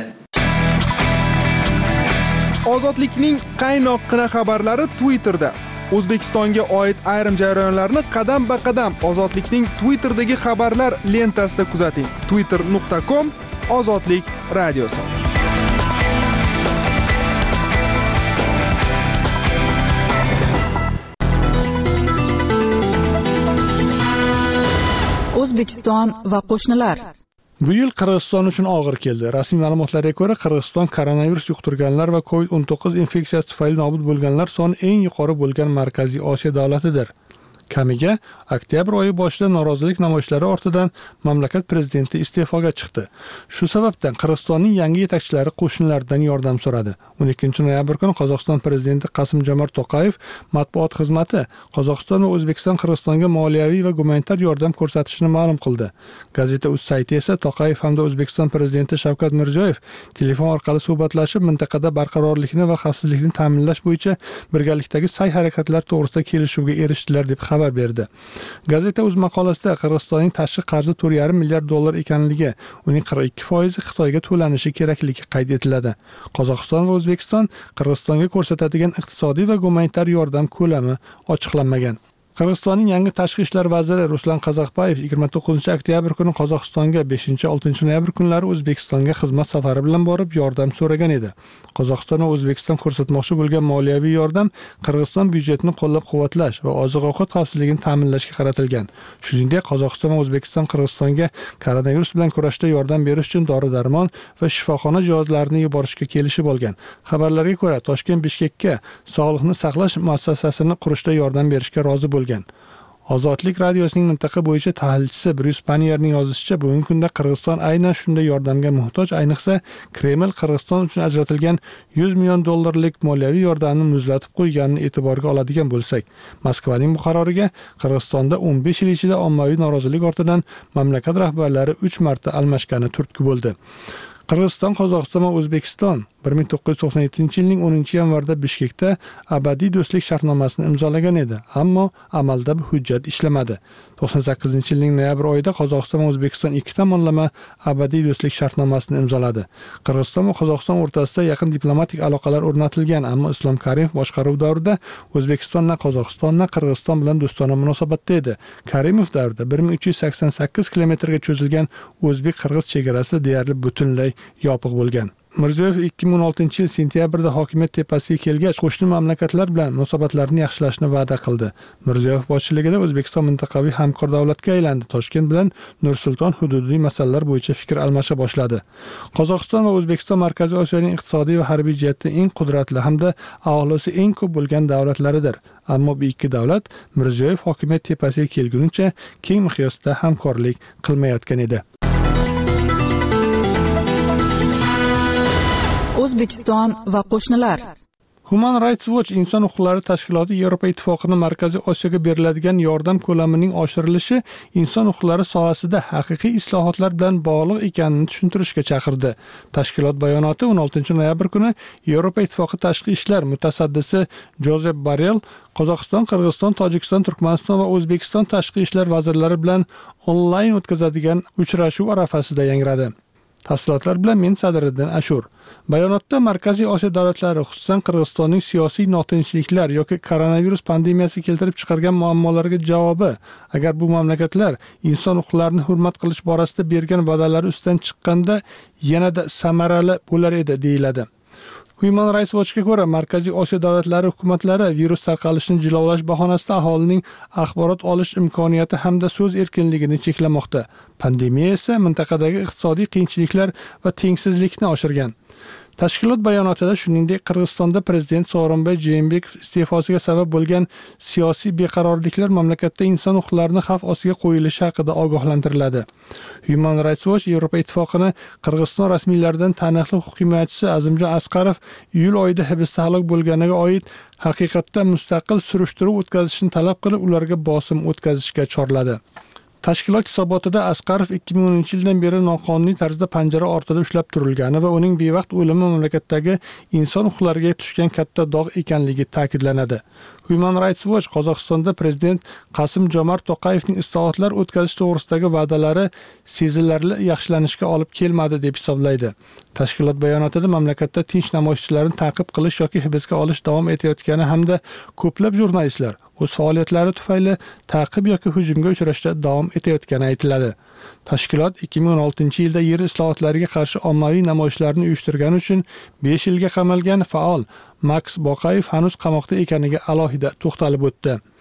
Ozodlikning qaynoqqina xabarlari Twitterda. O'zbekistonga oid ayrim jarayonlarni qadam-ba-qadam Ozodlikning Twitterdagi xabarlar lentasida kuzating. twitter nuqta com Ozodlik radiosi. O'zbekiston va qo'shnilar. Bu yil Qirg'iziston uchun og'ir keldi. Rasmiy ma'lumotlarga ko'ra, Qirg'iziston koronavirus yuqtirganlar va kovid o'n to'qqiz infeksiyasi tufayli nobud bo'lganlar soni eng yuqori bo'lgan Markaziy Osiyo davlatidir. Kamiga oktyabr oyi boshida norozilik namoyishlari ortidan mamlakat prezidenti iste'foga chiqdi. Shu sababdan Qirg'izistonning yangi yetakchilari qo'shinlaridan yordam so'radi. o'n ikkinchi noyabr kuni Qozog'iston prezidenti Qasim-Jomart To'qayev matbuot xizmati Qozog'iston va O'zbekiston Qirg'izistonga moliyaviy va gumanitar yordam ko'rsatishini ma'lum qildi. Gazeta uz sayti esa To'qayev hamda O'zbekiston prezidenti Shavkat Mirziyoyev telefon orqali suhbatlashib, mintaqada barqarorlikni va xavfsizlikni ta'minlash bo'yicha birgalikdagi sa'y-harakatlar to'g'risida kelishuvga erishdilar deb xabar berdi. Gazeta o'z maqolasida Qirg'izistonning tashqi qarzi to'rt yarim milliard dollar ekanligi, uning qirq ikki foizi Xitoyga to'lanishi kerakligi qayd etiladi. Qozog'iston va O'zbekiston Qirg'izistonga ko'rsatadigan iqtisodiy va gumanitar yordam ko'lami ochiqlanmagan. Qirg'izistonning yangi tashqi ishlar vaziri Ruslan Qazaxbayev yigirma to'qqizinchi oktyabr kuni Qozog'istonga, beshinchi oltinchi noyabr kunlari O'zbekistonga xizmat safari bilan borib yordam so'ragan edi. Qozog'iston va O'zbekiston ko'rsatmoqchi bo'lgan moliyaviy yordam Qirg'iziston byudjetini qo'llab-quvvatlash va oziq-ovqat xavfsizligini ta'minlashga qaratilgan. Shuningdek, Qozog'iston va O'zbekiston Qirg'izistonga koronavirus bilan kurashda yordam berish uchun dori-darmon va shifoxona jihozlarini yuborishga kelishib olgan. Xabarlarga ko'ra, Toshkent Bishkekka sog'liqni saqlash muassasasini qurishda yordam berishga rozi bo'lgan. Ozodlik radiosining mintaqa bo'yicha tahlilchisi Bryus Panierning yozishicha, bugungi kunda Qirg'iziston aynan shunday yordamga muhtoj, ayniqsa Kreml Qirg'iziston uchun ajratilgan yuz million dollarlik moliyaviy yordamni muzlatib qo'yganini e'tiborga oladigan bo'lsak, Moskvaning bu qaroriga Qirg'izistonda o'n besh yil ichida ommaviy norozilik ortidan mamlakat rahbarlari uch marta almashgani turtki bo'ldi. Qirg'iziston, Qozog'iston va O'zbekiston bir ming to'qqiz yuz to'qson yettinchi yilning o'ninchi yanvarda Bishkekda abadiy do'stlik shartnomasini imzolagan edi, ammo amalda bu hujjat ishlamadi. to'qson sakkizinchi yilning noyabr oyida Qozog'iston va O'zbekiston ikki tomonlama abadiy do'stlik shartnomasini imzoladi. Qirg'iziston va Qozog'iston o'rtasida yaqin diplomatik aloqalar o'rnatilgan, ammo Islom Karimov boshqaruv davrida O'zbekiston va Qozog'iston Qirg'iziston bilan do'stona munosabatda edi. Karimov davrida bir ming uch yuz sakson sakkiz kilometrga cho'zilgan o'zbek-qirg'iz chegarasi deyarli butunlay yopiq bo'lgan. Mirziyoyev ikki ming o'n oltinchi yil sentyabrda hokimiyat tepasiga kelgach, qo'shni mamlakatlar bilan munosabatlarni yaxshilashni va'da qildi. Mirziyoyev boshchiligida O'zbekiston mintaqaviy hamkor davlatga aylandi. Toshkent bilan Nur-Sulton hududiy masalalar bo'yicha fikr almasha boshladi. Qozog'iston va O'zbekiston Markaziy Osiyoning iqtisodiy va harbiy jihatdan eng qudratli hamda aholisi eng ko'p bo'lgan davlatlaridir. Ammo bu ikki davlat Mirziyoyev hokimiyat tepasiga kelgunicha keng miqyosda hamkorlik qilmayotgan edi. O'zbekiston va qo'shnilar. Human Rights Watch inson huquqlari tashkiloti Yevropa Ittifoqining Markaziy Osiyoga beriladigan yordam ko'lamining oshirilishi inson huquqlari sohasida haqiqiy islohotlar bilan bog'liq ekanini tushuntirishga chaqirdi. Tashkilot bayonoti o'n oltinchi noyabr kuni Yevropa Ittifoqi tashqi ishlar mutasaddisi Jozef Borrell Qozog'iston, Qirg'iziston, Tojikiston, Turkmaniston va O'zbekiston tashqi ishlar vazirlari bilan onlayn o'tkazadigan uchrashuv arafasida yangradi. Tafsilotlar bilan men Sadriddin Ashur. Bayonotda Markaziy Osiyo davlatlari, xususan Qirg'izistonning siyosiy notinchliklar yoki koronavirus pandemiyasi keltirib chiqargan muammolarga javobi, agar bu mamlakatlar inson huquqlarini hurmat qilish borasida bergan va'dalari ustidan chiqqanda yanada samarali bo'lar edi, deyiladi. Human Rights Watch'ga ko'ra, Markaziy Osiyo davlatlari hukumatlari virus tarqalishini jilovlash bahonasida aholining axborot olish imkoniyati hamda so'z erkinligini cheklamoqda. Pandemiya esa mintaqadagi iqtisodiy qiyinchiliklar va tengsizlikni oshirgan. Tashkilot bayonotida shuningdek Qirg'izistonda prezident Sooronbay Jeenbekov iste'fosiga sabab bo'lgan siyosiy beqarorliklar mamlakatda inson huquqlarini xavf ostiga qo'yilishi haqida ogohlantiriladi. Human Rights Watch Yevropa Ittifoqini Qirg'iziston rasmiylaridan taniqli huquq himoyachisi Azimjon Asqarov iyul oyida hibsda halok bo'lganiga oid haqiqatda mustaqil surishtiruv o'tkazishni talab qilib, ularga bosim o'tkazishga chorladi. Tashkilot hisobotida Asqarov ikki ming o'ninchi yildan beri noqonuniy tarzda panjara ortida ushlab turilgani va uning bevaqt o'limi mamlakatdagi inson huquqlariga tushgan katta dog' ekanligi ta'kidlanadi. Human Rights Watch Qozog'istonda prezident Qasim-Jomart To'qayevning islohotlar o'tkazish to'g'risidagi va'dalari sezilarli yaxshilanishga olib kelmadi deb hisoblaydi. Tashkilot bayonotida mamlakatda tinch namoyishchilarni ta'qib qilish yoki hibsga olish davom etayotgani hamda ko'plab jurnalistlar o'z faoliyatlari tufayli ta'qib yoki hujumga uchrashda davom etayotgani aytiladi. Tashkilot ikki ming o'n oltinchi yilda yer islohotlariga qarshi ommaviy namoyishlarni uyushtirgani uchun besh yilga qamalgan faol Max Boqayev hanuz qamoqda ekaniga alohida to'xtalib o'tdi.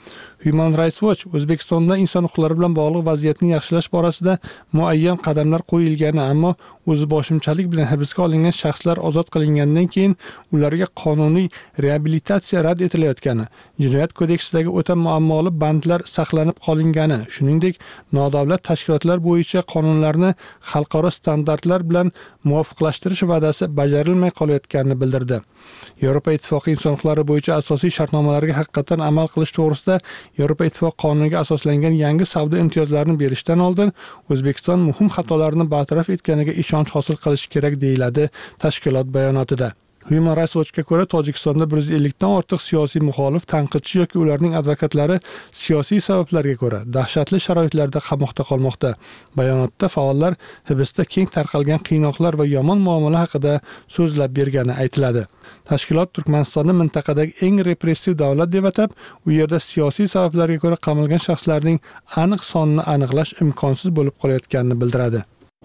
Human Rights Watch O'zbekistonda inson huquqlari bilan bog'liq vaziyatni yaxshilash borasida muayyan qadamlar qo'yilgani, ammo o'zi boshimchalik bilan hibsga olingan shaxslar ozod qilingandan keyin ularga qonuniy reabilitatsiya rad etilayotgani, Jinoyat kodeksidagi o'ta muammoli bandlar saqlanib qolingani, shuningdek, nodavlat tashkilotlar bo'yicha qonunlarni xalqaro standartlar bilan muvofiqlashtirish va'dasi bajarilmay qolayotganini bildirdi. Yevropa Ittifoqi inson huquqlari bo'yicha asosiy shartnomalarga haqiqatan amal qilish to'g'risida Yevropa Ittifoqi qonuniga asoslangan yangi savdo imtiyozlarini berishdan oldin O'zbekiston muhim xatolarni bartaraf etganiga ishonch hosil qilish kerak deyiladi tashkilot bayonotida. Human Rights Watch'ga ko'ra, Tojikistonda bir yuz ellik dan ortiq siyosiy muxolif, tanqidchi yoki ularning advokatlari siyosiy sabablarga ko'ra dahshatli sharoitlarda qamoqda qolmoqda. Bayonotda faollar hibsda keng tarqalgan qiynoqlar va yomon muomala haqida so'zlab bergani aytiladi. Tashkilot Turkmanistonni mintaqadagi eng repressiv davlat deb atab, u yerda siyosiy sabablarga ko'ra qamalgan shaxslarning aniq sonini aniqlash imkonsiz bo'lib qolayotganini bildiradi.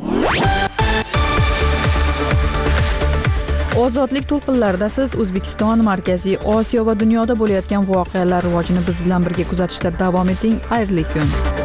Ozodlik to'lqinlarida siz O'zbekiston, Markaziy Osiyo va dunyoda bo'layotgan voqealar rivojini biz bilan birga kuzatishda davom eting. Xayrli kun.